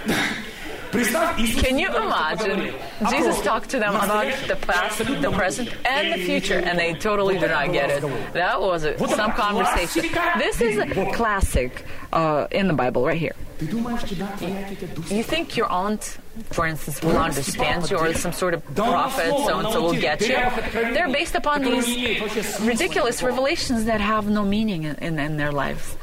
Can you imagine? Jesus talked to them about the past, the present, and the future, and they totally did not get it. That was some conversation. This is a classic in the Bible right here. You think your aunt, for instance, will understand you, or some sort of prophet, so-and-so will get you? They're based upon these ridiculous revelations that have no meaning in their lives.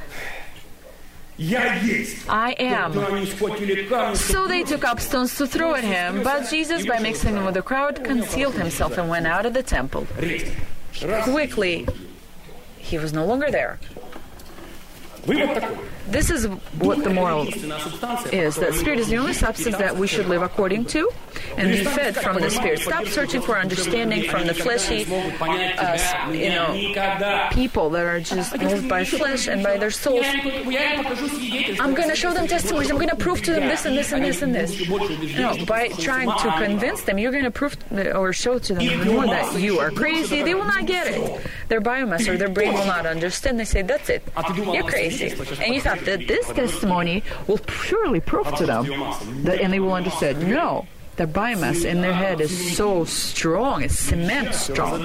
I am. So they took up stones to throw at him, but Jesus, by mixing with the crowd, concealed himself and went out of the temple. Quickly, he was no longer there. This is what the moral is, that Spirit is the only substance that we should live according to and be fed from the Spirit. Stop searching for understanding from the fleshy, people that are just moved by flesh and by their souls. I'm going to show them testimonies. I'm going to prove to them this and this and this and this. No, by trying to convince them, you're going to prove or show to them even more that you are crazy. They will not get it. Their biomass or their brain will not understand. They say, that's it. You're crazy. And you thought that this testimony will surely prove to them and they will understand. No, their biomass in their head is so strong, it's cement strong.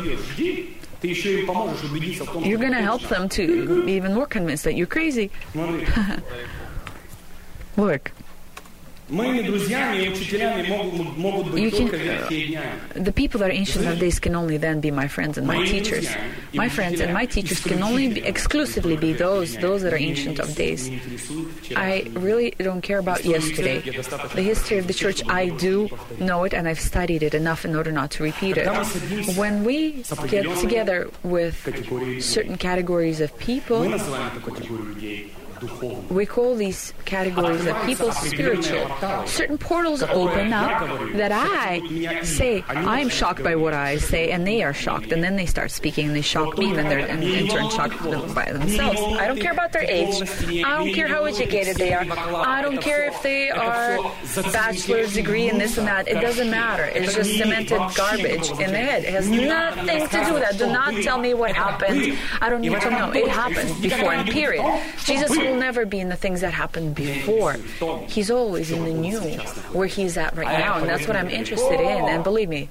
You're going to help them to be even more convinced that you're crazy. Look, The people that are ancient of days can only then be my friends and my teachers. My friends and my teachers can only exclusively be those that are ancient of days. I really don't care about yesterday. The history of the church, I do know it, and I've studied it enough in order not to repeat it. When we get together with certain categories of people, we call these categories of people spiritual. Certain portals open up that I say, I'm shocked by what I say, and they are shocked. And then they start speaking, and they shock me, and then they're in turn shocked by themselves. I don't care about their age. I don't care how educated they are. I don't care if they are bachelor's degree and this and that. It doesn't matter. It's just cemented garbage in their head. It has nothing to do with that. Do not tell me what happened. I don't need to know. It happened before, and period. Jesus will never be in the things that happened before. He's always in the new, where he's at right now, and that's what I'm interested in. And believe me,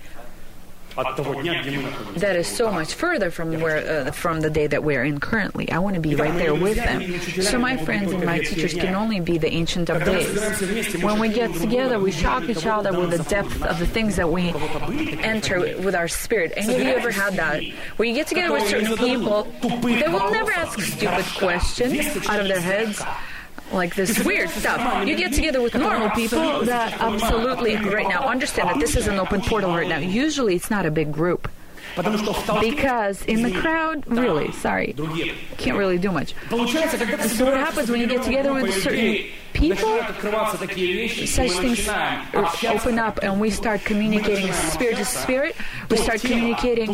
that is so much further from the day that we're in currently. I want to be right there with them. So my friends and my teachers can only be the ancient of days. When we get together, we shock each other with the depth of the things that we enter with our spirit. Any of you ever had that? Where you get together with certain people, they will never ask stupid questions out of their heads. Like this weird stuff. You get together with normal people that absolutely, right now, understand that this is an open portal right now. Usually it's not a big group. Because in the crowd, really, sorry, can't really do much. So what happens when you get together with certain people, such things open up and we start communicating spirit to spirit. We start communicating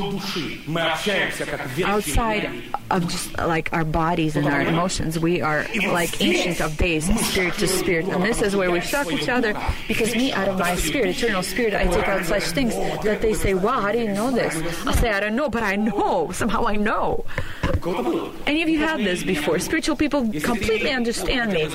outside of just like our bodies and our emotions. We are like ancient of days, spirit to spirit. And this is where we shock each other, because me, out of my spirit, eternal spirit, I take out such things that they say, wow, how do you know this? I'll say, I don't know, but I know. Somehow I know. Any of you had this before? Spiritual people completely understand me.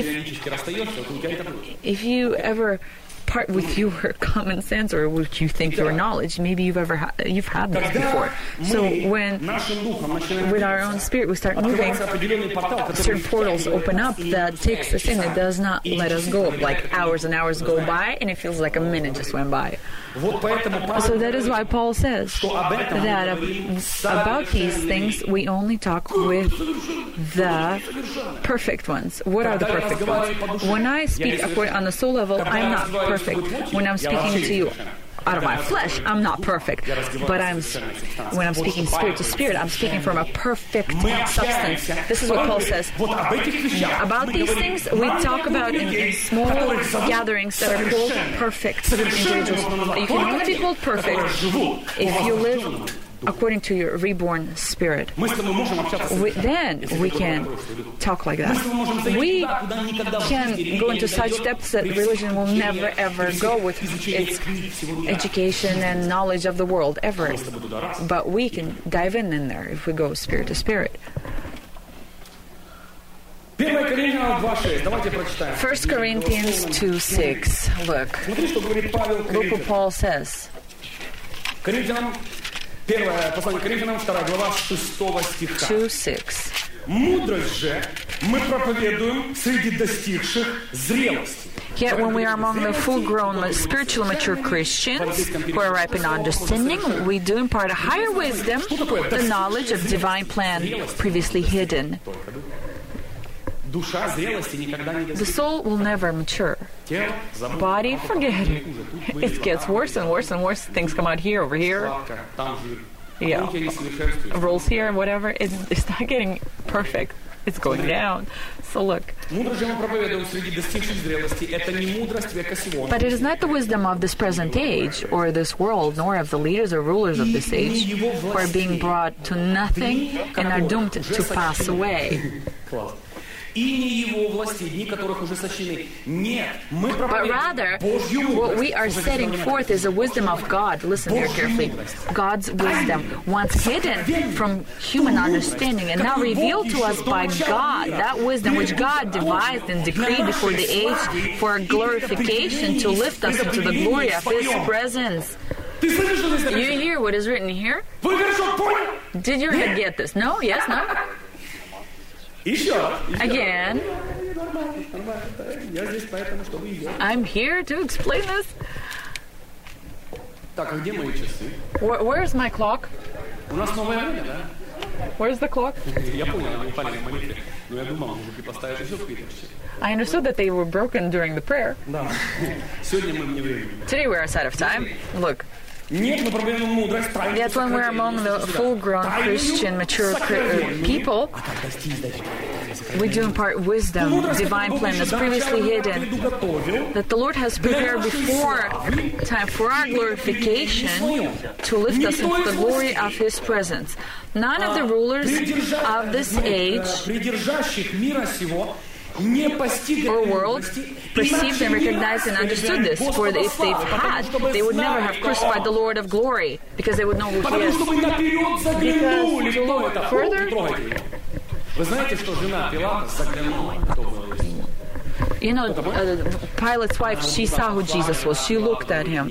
If you ever part with your common sense or what you think your knowledge, maybe you've had this before. So when with our own spirit we start moving, certain portals open up that takes us in. It does not let us go. Like hours and hours go by, and it feels like a minute just went by. So that is why Paul says that about these things we only talk with the perfect ones. What are the perfect ones? When I speak on the soul level, I'm not perfect. When I'm speaking to you out of my flesh, I'm not perfect. But when I'm speaking spirit to spirit, I'm speaking from a perfect substance. This is what Paul says. About these things, we talk about in small gatherings that are called perfect individuals. You can only be called perfect if you live according to your reborn spirit. Then we can talk like that. We can go into such depths that religion will never ever go with its education and knowledge of the world, ever. But we can dive in there if we go spirit to spirit. 1 Corinthians 2:6. Look what Paul says. Первое послание Коринфянам, 2 глава, 6 стиха. 2:6. Мудрость же мы проповедуем среди достигших зрелости. Yet when we are among the full-grown, spiritually mature Christians who are ripe in understanding, we do impart a higher wisdom, the knowledge of divine plan previously hidden. The soul will never mature. Body, forget it. It gets worse and worse and worse. Things come out here, over here. Yeah. Rolls here, whatever. It's not getting perfect. It's going down. So look. But it is not the wisdom of this present age or this world, nor of the leaders or rulers of this age, who are being brought to nothing and are doomed to pass away. But rather, what we are setting forth is a wisdom of God. Listen here carefully. God's wisdom, once hidden from human understanding and now revealed to us by God. That wisdom which God devised and decreed before the age for our glorification, to lift us into the glory of His presence. You hear what is written here? Did your head get this? No? Yes? No? Again, I'm here to explain this. Where's my clock? Where's the clock? I understood that they were broken during the prayer. Today we're outside of time. Look. Yet when we're among the full-grown Christian, mature people, we do impart wisdom, divine plan that's previously hidden, that the Lord has prepared before time for our glorification to lift us into the glory of His presence. None of the rulers of this age or world perceived and recognized and understood this, for if they've had, they would never have crucified the Lord of glory, because they would know who He is. Because to look further, you know, Pilate's wife, she saw who Jesus was. She looked at Him.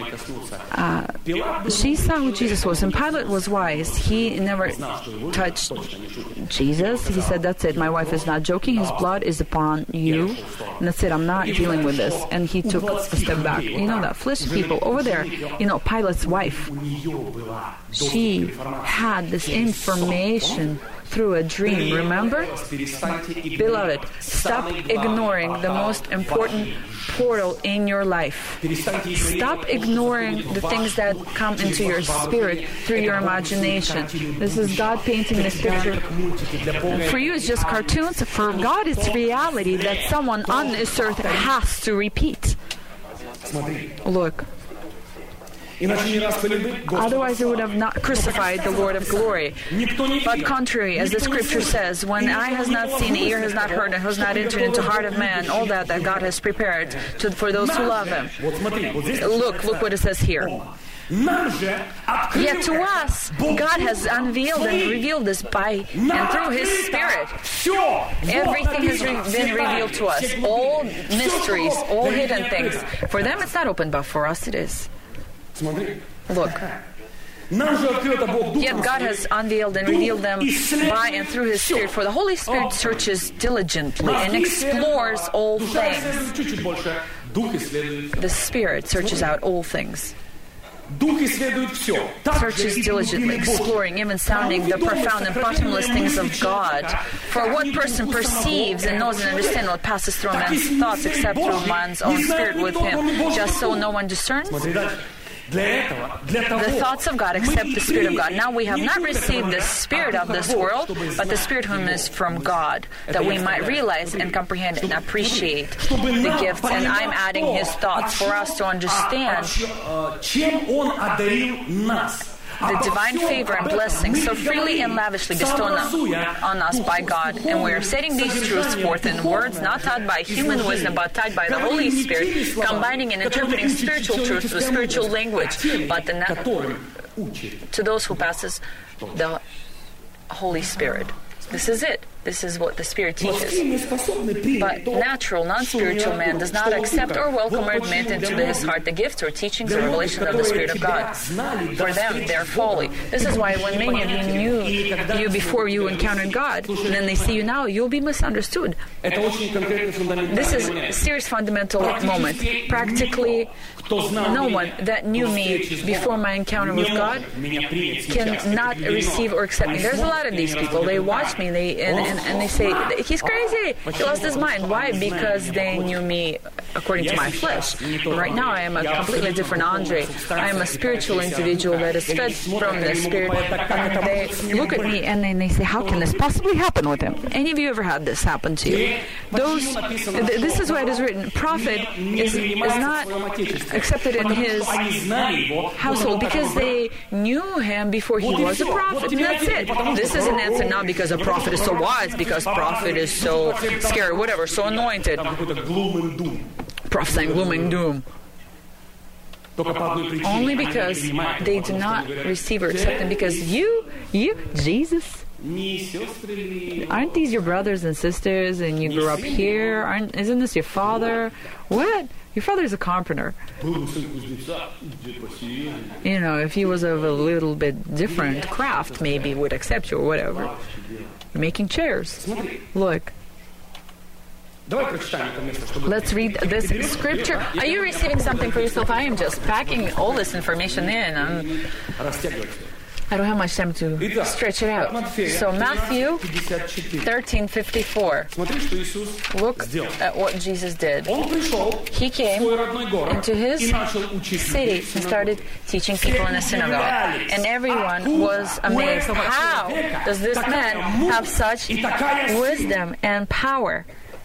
She saw who Jesus was. And Pilate was wise. He never touched Jesus. He said, that's it. My wife is not joking. His blood is upon you. And that's it. I'm not dealing with this. And he took a step back. You know, that flesh people over there, you know, Pilate's wife, she had this information through a dream, remember? Beloved, stop ignoring the most important portal in your life. Stop ignoring the things that come into your spirit through your imagination. This is God painting this picture. For you, it's just cartoons. For God, it's reality that someone on this earth has to repeat. Look. Otherwise, they would have not crucified the Lord of glory. But contrary, as the scripture says, when eye has not seen, ear has not heard, and has not entered into heart of man, all that God has prepared for those who love Him. Look what it says here. Yet to us, God has unveiled and revealed this by and through His Spirit. Everything has been revealed to us. All mysteries, all hidden things. For them it's not open, but for us it is. Look. Yet God has unveiled and revealed them by and through His Spirit. For the Holy Spirit searches diligently and explores all things. The Spirit searches out all things. Searches diligently, exploring, even sounding the profound and bottomless things of God. For what person perceives and knows and understands what passes through man's thoughts except through man's own spirit with him? Just so no one discerns the thoughts of God except the Spirit of God. Now we have not received the spirit of this world, but the Spirit whom is from God, that we might realize and comprehend and appreciate the gifts. And I'm adding His thoughts for us to understand the divine favor and blessings so freely and lavishly bestowed on us by God. And we are setting these truths forth in words not taught by human wisdom, but taught by the Holy Spirit, combining and interpreting spiritual truths with spiritual language, but to those who passes the Holy Spirit. This is it. This is what the Spirit teaches. But natural, non-spiritual man does not accept or welcome or admit into his heart the gifts or teachings or revelation of the Spirit of God. For them, they're folly. This is why when many of you knew you before you encountered God, and then they see you now, you'll be misunderstood. This is a serious fundamental moment. Practically, no one that knew me before my encounter with God cannot receive or accept me. There's a lot of these people. They watch me, and they say, he's crazy, he lost his mind. Why? Because they knew me according to my flesh. Right now I am a completely different Andre. I am a spiritual individual that is fed from the Spirit. And they look at me and then they say, how can this possibly happen with him? Any of you ever had this happen to you? This is why it is written, prophet is not accepted in his household because they knew him before he was a prophet, and that's it. This is an answer not because a prophet is so wise, because prophet is so scary, whatever, so anointed. Prophesying gloom and doom. Only because they do not receive or accept him, because you, Jesus, Aren't these your brothers and sisters, and you grew up here? Isn't this your father? What? Your father is a carpenter. You know, if he was of a little bit different craft, maybe would accept you or whatever. You're making chairs. Look. Let's read this scripture. Are you receiving something for yourself? I am just packing all this information in. I don't have much time to stretch it out. So Matthew 13:54. Look at what Jesus did. He came into his city and started teaching people in a synagogue. And everyone was amazed. How does this man have such wisdom and power?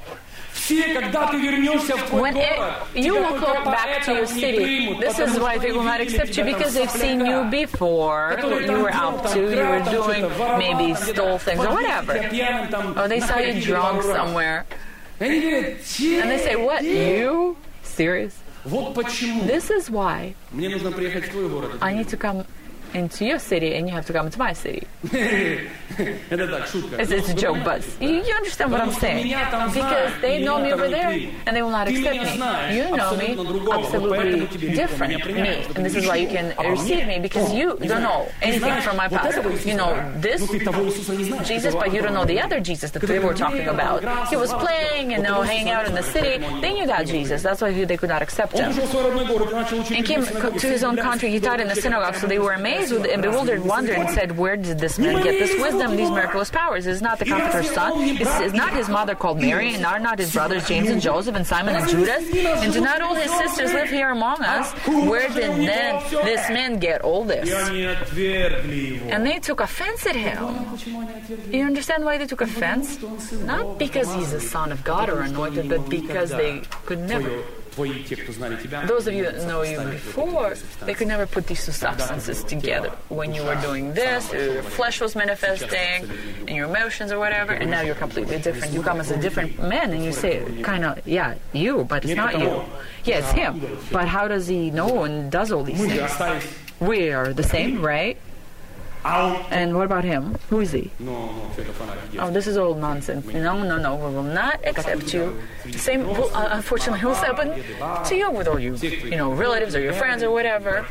When you will go back to your city, this is why they will not accept you, because they've seen you before, what you were up to, you were doing, maybe stole things or whatever. Or they saw you drunk somewhere. And they say, what, you? Serious? This is why I need to come into your city and you have to come to my city. It's a joke, but you understand what I'm saying. Because they know me over there and they will not accept me. You know me absolutely different me. And this is why you can receive me, because you don't know anything from my past. You know this Jesus, but you don't know the other Jesus that they were talking about. He was playing and hanging out in the city. They knew that Jesus. That's why they could not accept him. And came to his own country. He taught in the synagogue, so they were amazed and bewildered, wondering, and said, where did this man get this wisdom, these miraculous powers? Is not the comforter's son? Is not his mother called Mary? And are not his brothers James and Joseph and Simon and Judas? And do not all his sisters live here among us? Where did then this man get all this? And they took offense at him. You understand why they took offense? Not because he's the son of God or anointed, but because they could never. Those of you that know you before, they could never put these two substances together. When you were doing this, your flesh was manifesting, and your emotions or whatever, and now you're completely different. You come as a different man, and you say, kind of, yeah, you, but it's not you. Yeah, it's him. But how does he know and does all these things? We are the same, right? And what about him? Who is he? Oh, this is all nonsense. No, we will not accept you. The same, unfortunately, will happen to you with all you, relatives or your friends or whatever.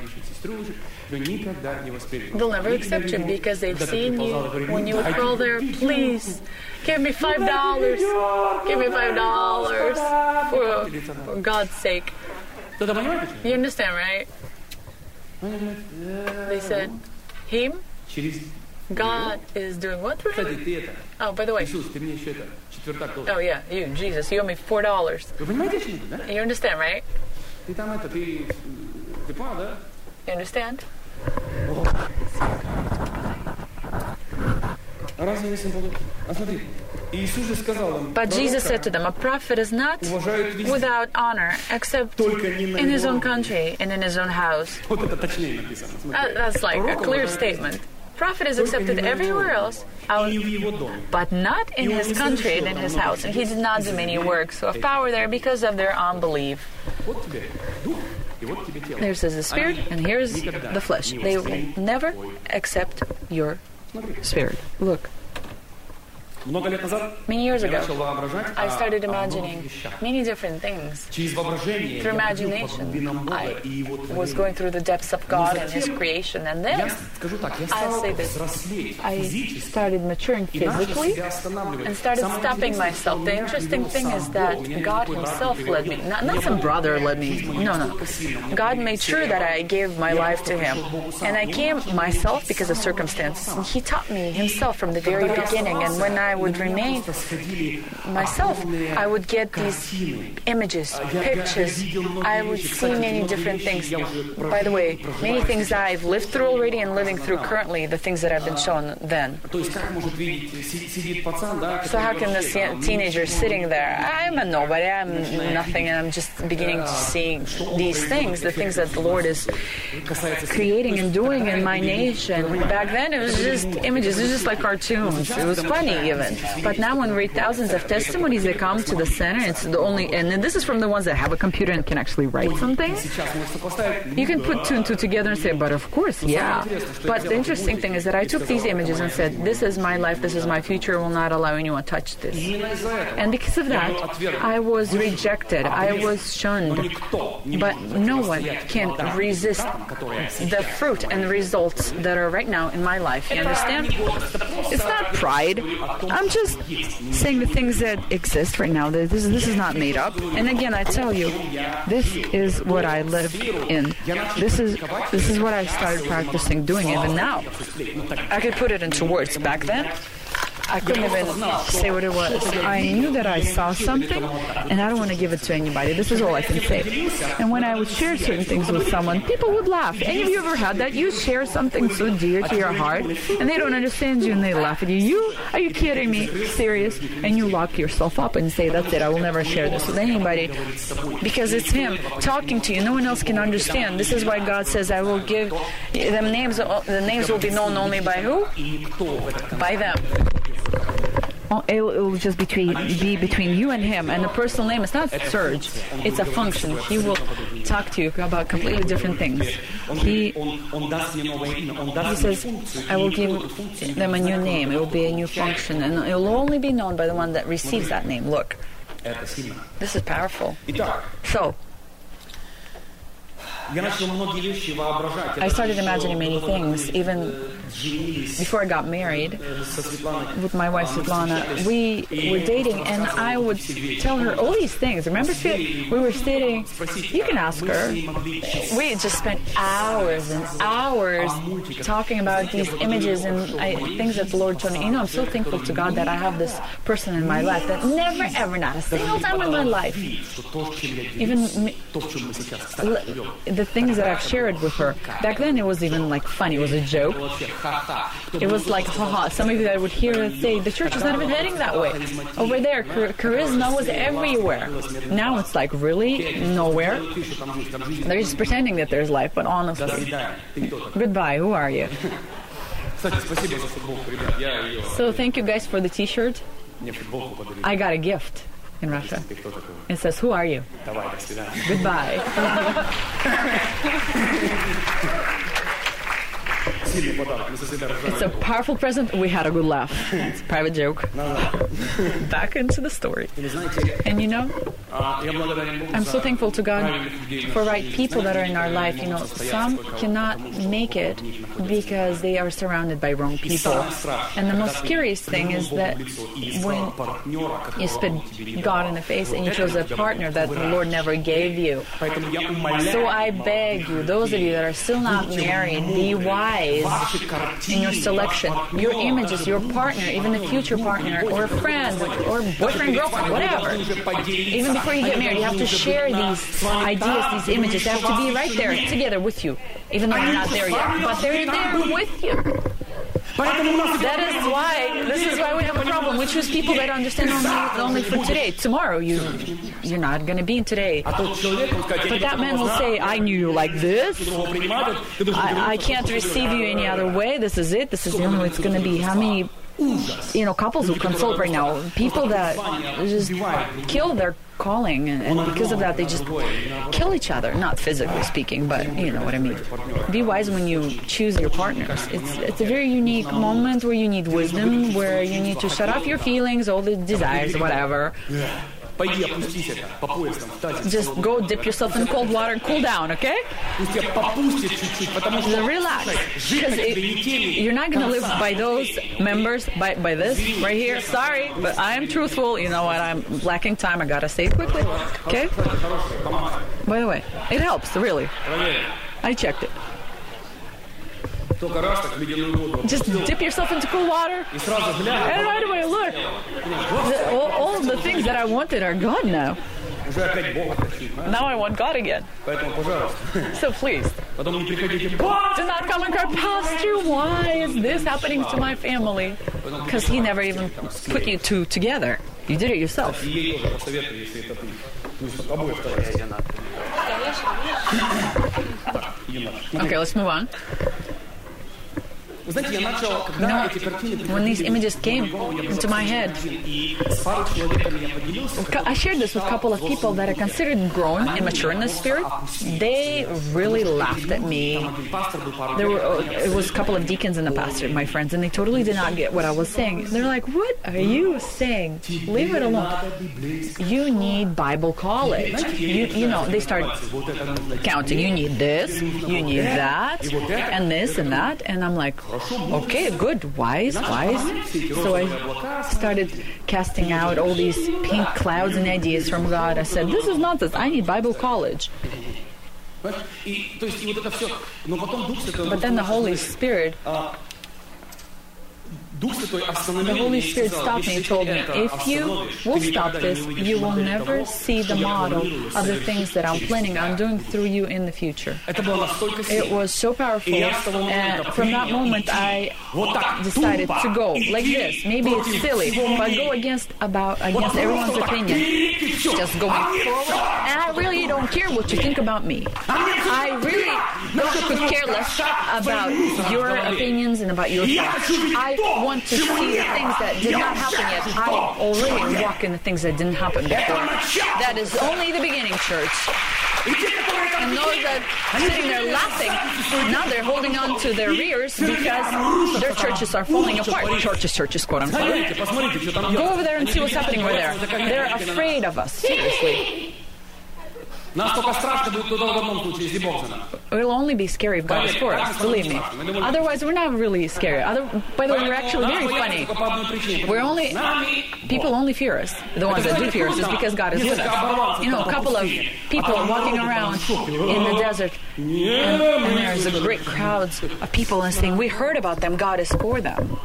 They'll never accept you because they've seen you when you would call there, please, give me $5. Give me $5 for God's sake. You understand, right? They said, him? God is doing what for him? Oh, by the way. Oh, yeah, you, Jesus, you owe me $4. You understand, right? You understand? But Jesus said to them, a prophet is not without honor except in his own country and in his own house. That's like a clear statement. Prophet is accepted everywhere else, but not in his country and in his house. And he did not do many works of power there because of their unbelief. There's the spirit, and here's the flesh. They will never accept your spirit. Look. Many years ago, I started imagining many different things. Through imagination, I was going through the depths of God and His creation, and then, I'll say this, I started maturing physically and started stopping myself. The interesting thing is that God Himself led me, not some brother led me, no. God made sure that I gave my life to Him, and I came myself because of circumstances, and He taught me Himself from the very beginning, and when I would remain myself, I would get these images, pictures. I would see many different things. By the way, many things that I've lived through already and living through currently, the things that I've been shown then. So how can this teenager sitting there, I'm a nobody, I'm nothing, and I'm just beginning to see these things, the things that the Lord is creating and doing in my nation. Back then it was just images, it was just like cartoons. It was funny even. it. But now when we read thousands of testimonies that come to the center, it's the only, and this is from the ones that have a computer and can actually write something. You can put two and two together and say, but of course, yeah. But the interesting thing is that I took these images and said, this is my life, this is my future, I will not allow anyone to touch this. And because of that, I was rejected, I was shunned. But no one can resist the fruit and results that are right now in my life. You understand? It's not pride. I'm just saying the things that exist right now. This is not made up. And again, I tell you, this is what I live in. This is what I started practicing doing even now. I could put it into words. Back then, I couldn't even say what it was. I knew that I saw something, and I don't want to give it to anybody. This is all I can say. And when I would share certain things with someone, people would laugh. Any of you ever had that? You share something so dear to your heart, and they don't understand you, and they laugh at you. Are you kidding me? Serious? And you lock yourself up and say, that's it, I will never share this with anybody. Because it's him talking to you. No one else can understand. This is why God says, I will give them names. The names will be known only by who? By them. It will just be between you and him. And the personal name is not Serge. It's a function. He will talk to you about completely different things. He says, I will give them a new name. It will be a new function. And it will only be known by the one that receives that name. Look. This is powerful. So, I started imagining many things. Even before I got married with my wife Svetlana, we were dating, and I would tell her all these things. Remember, we were sitting, you can ask her, we just spent hours and hours talking about these images and things that the Lord showed me. You know, I'm so thankful to God that I have this person in my life that never ever, not a single time in my life, even the things that I've shared with her. Back then it was even like funny, it was a joke. It was like, haha, some of you that would hear it say, the church is not even heading that way. Over there, charisma was everywhere. Now it's like, really? Nowhere? They're just pretending that there's life, but honestly. Goodbye, who are you? So thank you guys for the t-shirt. I got a gift in Russia. It says, who are you? Goodbye. It's a powerful present. We had a good laugh. It's a private joke. Back into the story. And you know, I'm so thankful to God for right people that are in our life. You know, some cannot make it because they are surrounded by wrong people. And the most scariest thing is that when you spit God in the face and you chose a partner that the Lord never gave you. So I beg you, those of you that are still not married, be wise in your selection. Your images, your partner, even the future partner, or friend, or boyfriend, girlfriend, whatever. Even before you get married, you have to share these ideas, these images. They have to be right there together with you, even though you're not there yet. But they're there with you. This is why we have a problem. We choose people that understand only for today. Tomorrow, you're not going to be in today. But that man will say, I knew you like this. I can't receive you any other way. This is it. This is the only way it's going to be. How many couples who consult right now, people that just kill their calling, and because of that they just kill each other, not physically speaking, but you know what I mean. Be wise when you choose your partners. It's a very unique moment where you need wisdom, where you need to shut off your feelings, all the desires, whatever. Just go dip yourself in cold water and cool down, okay? Relax. Because you're not going to live by those members, by this right here. Sorry, but I am truthful. You know what? I'm lacking time. I got to say it quickly. Okay? By the way, it helps, really. I checked it. Just dip yourself into cool water, and right away, look, all the things that I wanted are gone now. Now I want God again. So please, do not come and cry, Pastor, why is this happening to my family? Because He never even put you two together. You did it yourself. Okay, let's move on. Вы знаете, я начал, когда эти картины When these images came into my head, и с парой человеками я поделился. I shared this with a couple of people that are considered grown and mature in the spirit. They really laughed at me. It was a couple of deacons and a pastor, my friends, and they totally did not get what I was saying. They're like, "What are you saying? Leave it alone. You need Bible college." You know, they start counting. You need this, you need that, and this and that. And I'm like, okay, good, wise. So I started casting out all these pink clouds and ideas from God. I said, this is nonsense. I need Bible college. But then the Holy Spirit stopped me and told me, if you will stop this, you will never see the model of the things that I'm planning on doing through you in the future. It was so powerful, and from that moment I decided to go like this. Maybe it's silly, but go against everyone's opinion. Just going forward, and I really don't care what you think about me. I really could care less about your opinions and about your thoughts. I want to see the things that did not happen yet. I already walk in the things that didn't happen before. That is only the beginning, church. And those that are sitting there laughing, now they're holding on to their rears because their churches are falling apart. Churches, quote unquote. Go over there and see what's happening over there. They're afraid of us, seriously. It'll only be scary if God is for us, believe me. Otherwise, we're not really scary. By the way, we're actually very funny. People only fear us. The ones that do fear us is because God is with us. You know, a couple of people walking around in the desert, and there's a great crowds of people and saying, we heard about them, God is for them.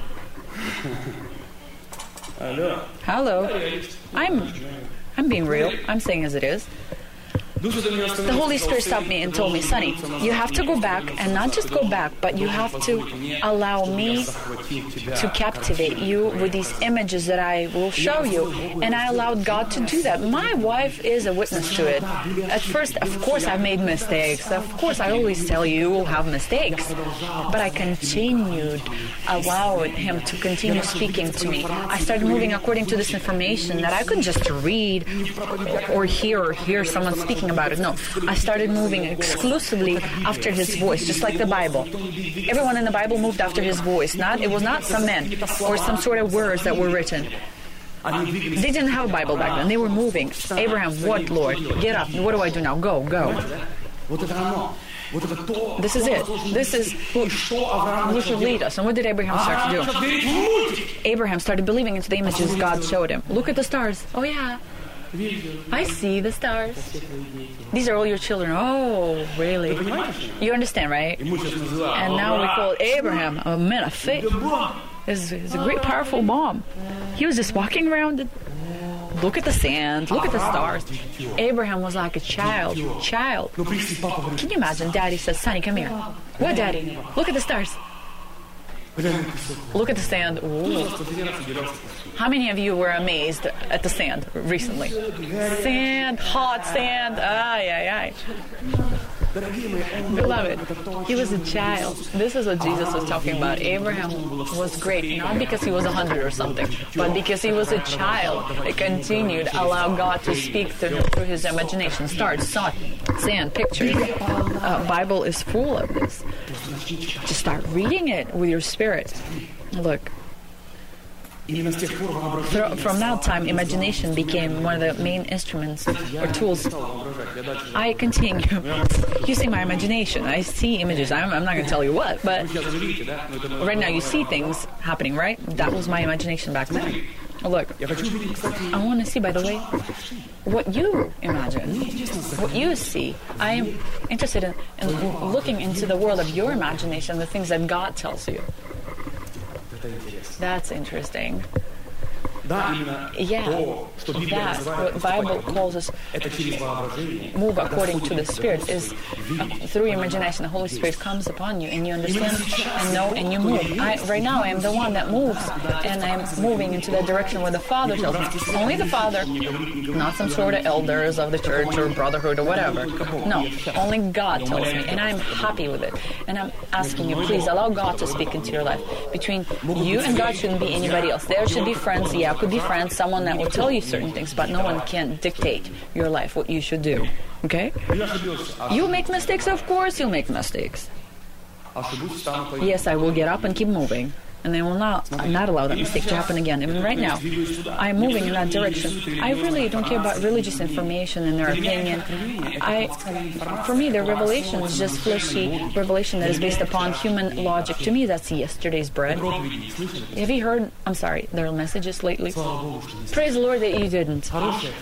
Hello. I'm being real. I'm saying as it is. The Holy Spirit stopped me and told me, Sonny, you have to go back, and not just go back, but you have to allow me to captivate you with these images that I will show you. And I allowed God to do that. My wife is a witness to it. At first, of course, I made mistakes. Of course, I always tell you will have mistakes. But I continued, allowed Him to continue speaking to me. I started moving according to this information that I couldn't just read or hear someone speaking about it. No, I started moving exclusively after His voice, just like the Bible. Everyone in the Bible moved after His voice. It was not some men or some sort of words that were written. They didn't have a Bible back then. They were moving. Abraham, what, Lord? Get up. What do I do now? Go. This is it. This is who should lead us. And what did Abraham start to do? Abraham started believing into the images God showed him. Look at the stars. Oh, yeah. I see the stars. These are all your children. Oh, really? You understand, right? And now we call Abraham a man of faith. He's a great, powerful mom. He was just walking around. Look at the sand. Look at the stars. Abraham was like a child. Can you imagine? Daddy says, Sonny, come here. What, Daddy? Look at the stars. Look at the sand. Ooh. How many of you were amazed at the sand recently? Sand, hot sand. Ay. Beloved, he was a child. This is what Jesus was talking about. Abraham was great, not because he was 100 or something, but because he was a child. It continued, allow God to speak to him through his imagination. Stars, sand, pictures. Bible is full of this. Just start reading it with your spirit. Look. From that time, imagination became one of the main instruments or tools. I continue. You see my imagination. I see images. I'm not going to tell you what, but right now you see things happening, right? That was my imagination back then. Look, I want to see, by the way, what you imagine, what you see. I am interested in looking into the world of your imagination, the things that God tells you. That's interesting. Yeah, that what Bible calls us move according to the Spirit is through your imagination. The Holy Spirit comes upon you and you understand and know and you move. Right now I am the one that moves and I am moving into that direction where the Father tells me. Only the Father, not some sort of elders of the church or brotherhood or whatever. No, only God tells me and I'm happy with it. And I'm asking you, please allow God to speak into your life. Between you and God shouldn't be anybody else. There should be friends, yeah, could be friends, someone that will tell you certain things, but no one can dictate your life, what you should do. Okay? You'll make mistakes, of course you'll make mistakes. Yes, I will get up and keep moving. And I will not allow that mistake to happen again. Even right now, I'm moving in that direction. I really don't care about religious information and their opinion. For me, their revelation is just fleshy revelation that is based upon human logic. To me, that's yesterday's bread. Have you heard, I'm sorry, their messages lately? Praise the Lord that you didn't.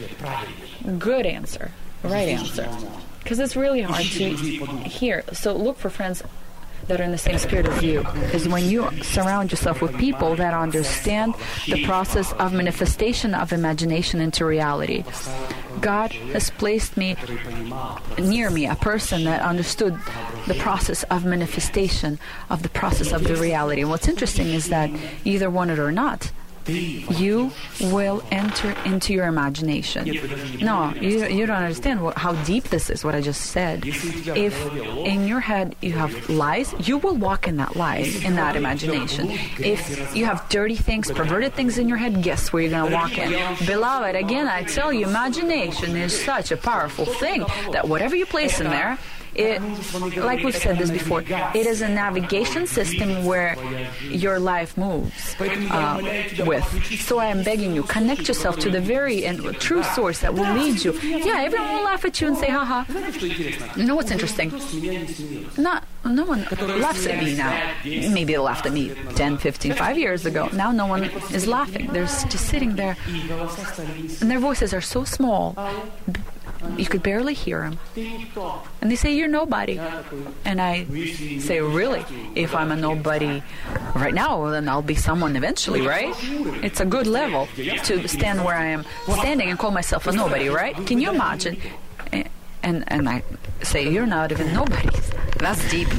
Good answer. Right answer. Because it's really hard to hear. So look for friends that are in the same spirit as you. Because when you surround yourself with people that understand the process of manifestation of imagination into reality, God has placed me near me, a person that understood the process of manifestation of the process of the reality. And what's interesting is that either want it or not, you will enter into your imagination. No, you don't understand how deep this is, what I just said. If in your head you have lies, you will walk in that lies, in that imagination. If you have dirty things, perverted things in your head, guess where you're going to walk in? Beloved, again, I tell you, imagination is such a powerful thing that whatever you place in there, like we've said this before, it is a navigation system where your life moves with. So I am begging you, connect yourself to the very and true source that will lead you. Yeah, everyone will laugh at you and say, haha. You know what's interesting? No one laughs at me now. Maybe they laughed at me 10, 15, 5 years ago. Now no one is laughing. They're just sitting there. And their voices are so small. You could barely hear them. And they say, you're nobody. And I say, really? If I'm a nobody right now, then I'll be someone eventually, right? It's a good level to stand where I am standing and call myself a nobody, right? Can you imagine? And I say, you're not even nobody. That's deep.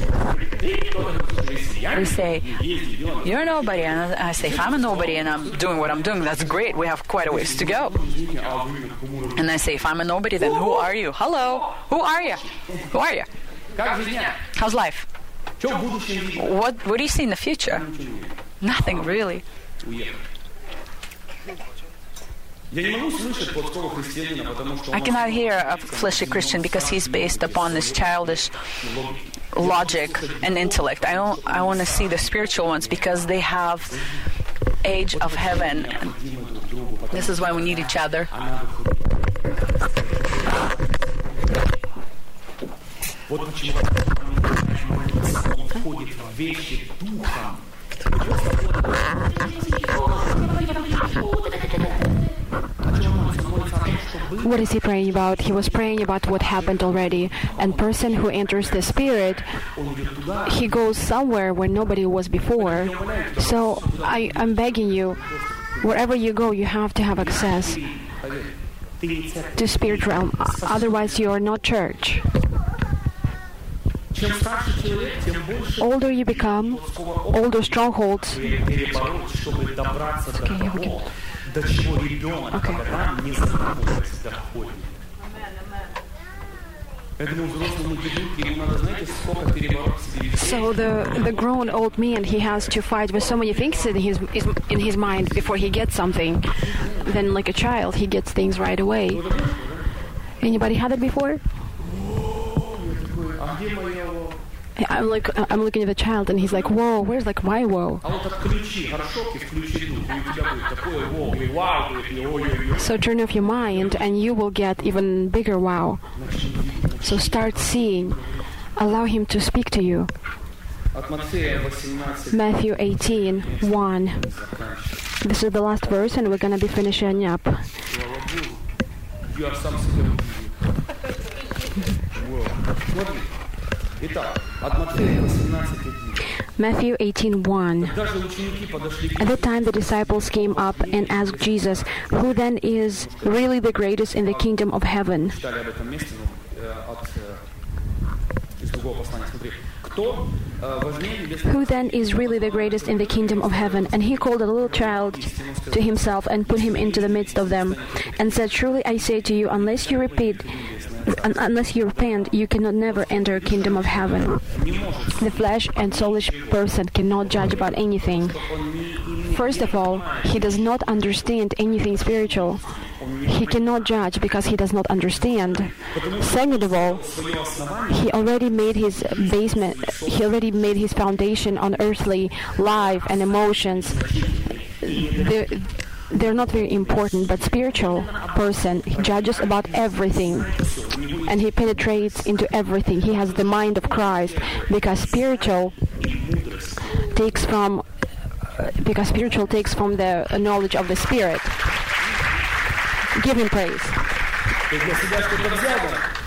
We say, you're nobody. And I say, if I'm a nobody and I'm doing what I'm doing, that's great. We have quite a ways to go. And I say, if I'm a nobody, then who are you? Hello? Who are you? Who are you? How's life? What do you see in the future? Nothing, really. I cannot hear a fleshy Christian because he's based upon this childish logic and intellect. I want to see the spiritual ones because they have age of heaven. This is why we need each other. What is he praying about? He was praying about what happened already. And person who enters the Spirit, he goes somewhere where nobody was before. So I'm begging you, wherever you go, you have to have access to spirit realm. Otherwise, you are not church. Older you become, older strongholds. So the grown old man, he has to fight with so many things in his mind before he gets something. Then, like a child, he gets things right away. Anybody had it before? I'm looking at the child and he's like, whoa, where's like my whoa? So turn off your mind and you will get even bigger wow. So start seeing. Allow him to speak to you. Matthew 18:1. This is the last verse and we're going to be finishing up. Matthew 18:1. At that time the disciples came up and asked Jesus, "Who then is really the greatest in the kingdom of heaven?" Who then is really the greatest in the kingdom of heaven? And he called a little child to himself and put him into the midst of them, and said, "Truly I say to you, unless you repent, you cannot never enter the kingdom of heaven." The flesh and soulish person cannot judge about anything. First of all, he does not understand anything spiritual. He cannot judge because he does not understand. Second of all, he already made his foundation on earthly life and emotions. They're not very important, but spiritual person judges about everything, and he penetrates into everything. He has the mind of Christ, because spiritual takes from the knowledge of the Spirit. Give him praise.